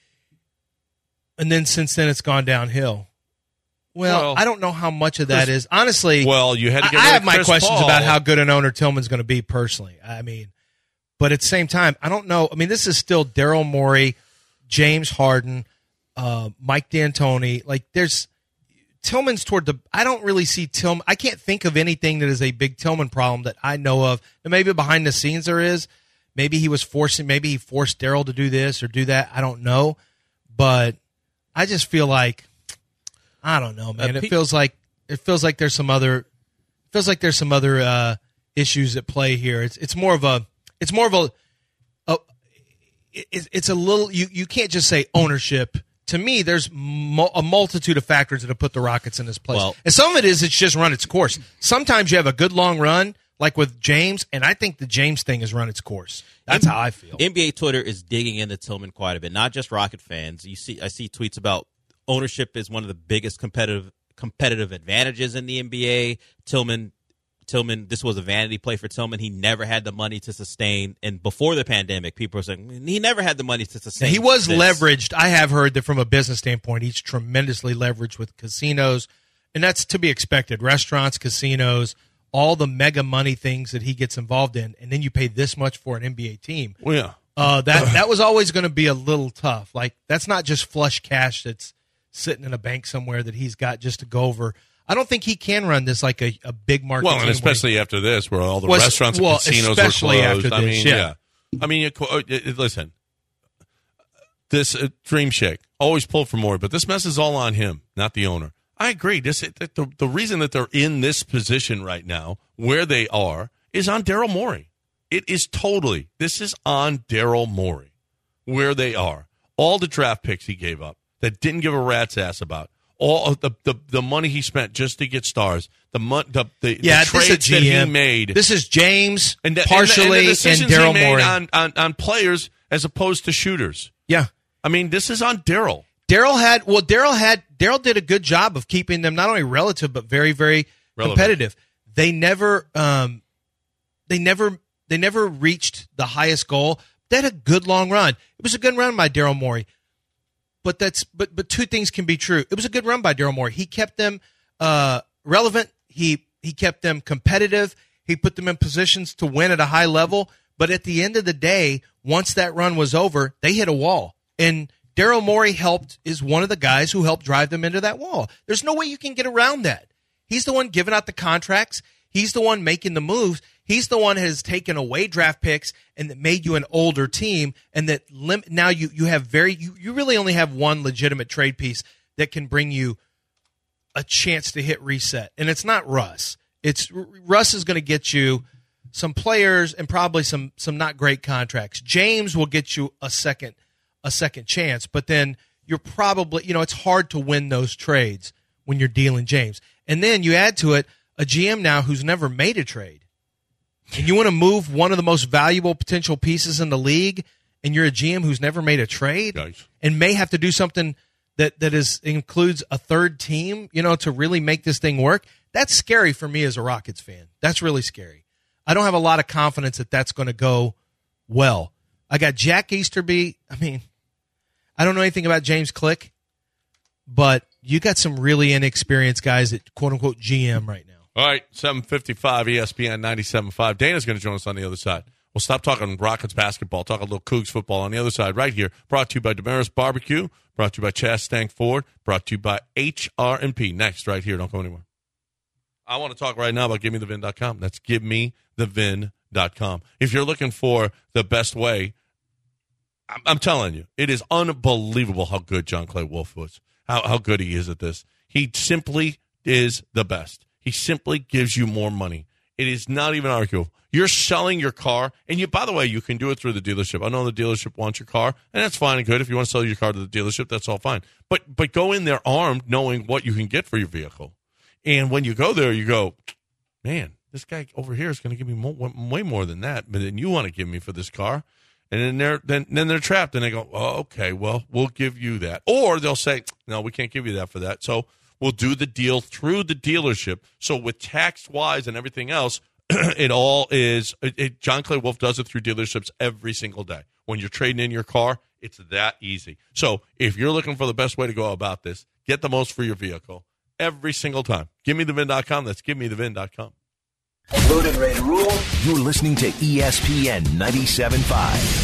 S5: And then since then it's gone downhill. Well,
S4: Well,
S5: I don't know how much of that
S4: Chris-
S5: is. Honestly,
S4: well, you had to get
S5: I, I
S4: rid
S5: have
S4: of
S5: my
S4: Chris
S5: questions
S4: Paul.
S5: about how good an owner Tillman's going to be personally. I mean, but at the same time, I don't know. I mean, this is still Daryl Morey, James Harden, uh, Mike D'Antoni. Like, there's Tillman's toward the. I don't really see Tillman. I can't think of anything that is a big Tillman problem that I know of. And maybe behind the scenes there is. Maybe he was forcing. Maybe he forced Daryl to do this or do that. I don't know. But I just feel like I don't know, man.
S6: Uh,
S5: It
S6: Pete-
S5: feels like it feels like there's some other. It feels like there's some other uh, issues at play here. It's it's more of a. It's more of a. a it, it's a little. You you can't just say ownership. To me, there's mo- a multitude of factors that have put the Rockets in this place.
S6: Well-
S5: and some of it is it's just run its course. Sometimes you have a good long run, like with James, and I think the James thing has run its course. That's how I feel.
S6: N B A Twitter is digging into Tillman quite a bit, not just Rocket fans. You see, I see tweets about ownership is one of the biggest competitive competitive advantages in the N B A. Tillman, Tillman, this was a vanity play for Tillman. He never had the money to sustain. And before the pandemic, people were saying he never had the money to sustain.
S5: He was
S6: this.
S5: leveraged. I have heard that from a business standpoint, he's tremendously leveraged with casinos, and that's to be expected. Restaurants, casinos, all the mega money things that he gets involved in, and then you pay this much for an N B A team.
S4: Well, yeah.
S5: Uh, that that was always going to be a little tough. Like, that's not just flush cash that's sitting in a bank somewhere that he's got just to go over. I don't think he can run this like a, a big market
S4: Well,
S5: team
S4: and especially after this, where all the
S5: Well,
S4: restaurants and
S5: well,
S4: casinos
S5: especially
S4: are closed.
S5: after
S4: I
S5: this,
S4: mean,
S5: yeah.
S4: yeah. I mean, it, it, it- listen, this uh, Dream Shake always pull for more, but this mess is all on him, not the owner. I agree. This it, the the reason that they're in this position right now, where they are, is on Daryl Morey. It is totally. This is on Daryl Morey, where they are. All the draft picks he gave up that didn't give a rat's ass about. All of the, the the money he spent just to get stars, the mon- the the,
S5: Yeah,
S4: the
S5: this is
S4: trades that
S5: G M.
S4: he made.
S5: This is James
S4: and the,
S5: partially
S4: and, the, and, the
S5: and
S4: decisions he
S5: Daryl
S4: made
S5: Morey.
S4: on, on on players as opposed to shooters.
S5: Yeah.
S4: I mean, this is on Daryl.
S5: Daryl had well, Daryl had Daryl did a good job of keeping them not only relative but very, very
S4: Relevant.
S5: competitive. They never, um, they never, they never reached the highest goal. They had a good long run. It was a good run by Daryl Morey. But that's but but two things can be true. It was a good run by Daryl Morey. He kept them uh, relevant. He he kept them competitive. He put them in positions to win at a high level. But at the end of the day, once that run was over, they hit a wall. And Daryl Morey helped is one of the guys who helped drive them into that wall. There's no way you can get around that. He's the one giving out the contracts. He's the one making the moves. He's the one who has taken away draft picks and that made you an older team. And that lim- now you, you have very you, you really only have one legitimate trade piece that can bring you a chance to hit reset. And it's not Russ. It's Russ is going to get you some players and probably some some not great contracts. James will get you a second a second chance, but then you're probably, you know, it's hard to win those trades when you're dealing James. And then you add to it a G M now who's never made a trade. And you want to move one of the most valuable potential pieces in the league, and you're a G M who's never made a trade
S4: Nice.
S5: and may have to do something that, that is includes a third team, you know, to really make this thing work. That's scary for me as a Rockets fan. That's really scary. I don't have a lot of confidence that that's going to go well. I got Jack Easterby. I mean, I don't know anything about James Click, but you got some really inexperienced guys at quote-unquote G M right now.
S4: All right, seven fifty-five E S P N ninety-seven point five. Dana's going to join us on the other side. We'll stop talking Rockets basketball, talk a little Cougs football on the other side right here. Brought to you by Damaris Barbecue, brought to you by Chas Stank Ford, brought to you by H R and P. Next, right here. Don't go anywhere. I want to talk right now about give me the vin dot com. That's give me the vin dot com. If you're looking for the best way, I'm, I'm telling you, it is unbelievable how good John Clay Wolf was, how, how good he is at this. He simply is the best. He simply gives you more money. It is not even arguable. You're selling your car, and you, by the way, you can do it through the dealership. I know the dealership wants your car, and that's fine and good. If you want to sell your car to the dealership, that's all fine. But but go in there armed, knowing what you can get for your vehicle. And when you go there, you go, man, this guy over here is going to give me more, way more than that, but then you want to give me for this car. And then they're then then they're trapped, and they go, oh, okay, well, we'll give you that. Or they'll say, no, we can't give you that for that. So we'll do the deal through the dealership. So with tax-wise and everything else, it all is it, it, John Clay Wolf does it through dealerships every single day. When you're trading in your car, it's that easy. So if you're looking for the best way to go about this, get the most for your vehicle every single time. give me the vin dot com. That's give me the vin dot com.
S2: Load and ready to rule. You're listening to E S P N ninety-seven point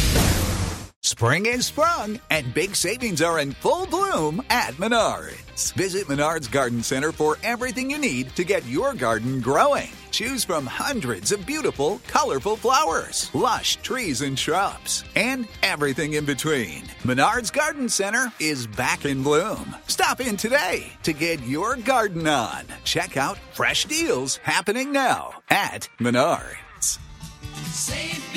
S2: five.
S13: Spring is sprung, and big savings are in full bloom at Menards. Visit Menards Garden Center for everything you need to get your garden growing. Choose from hundreds of beautiful, colorful flowers, lush trees and shrubs, and everything in between. Menards Garden Center is back in bloom. Stop in today to get your garden on. Check out fresh deals happening now at Menards.
S14: Save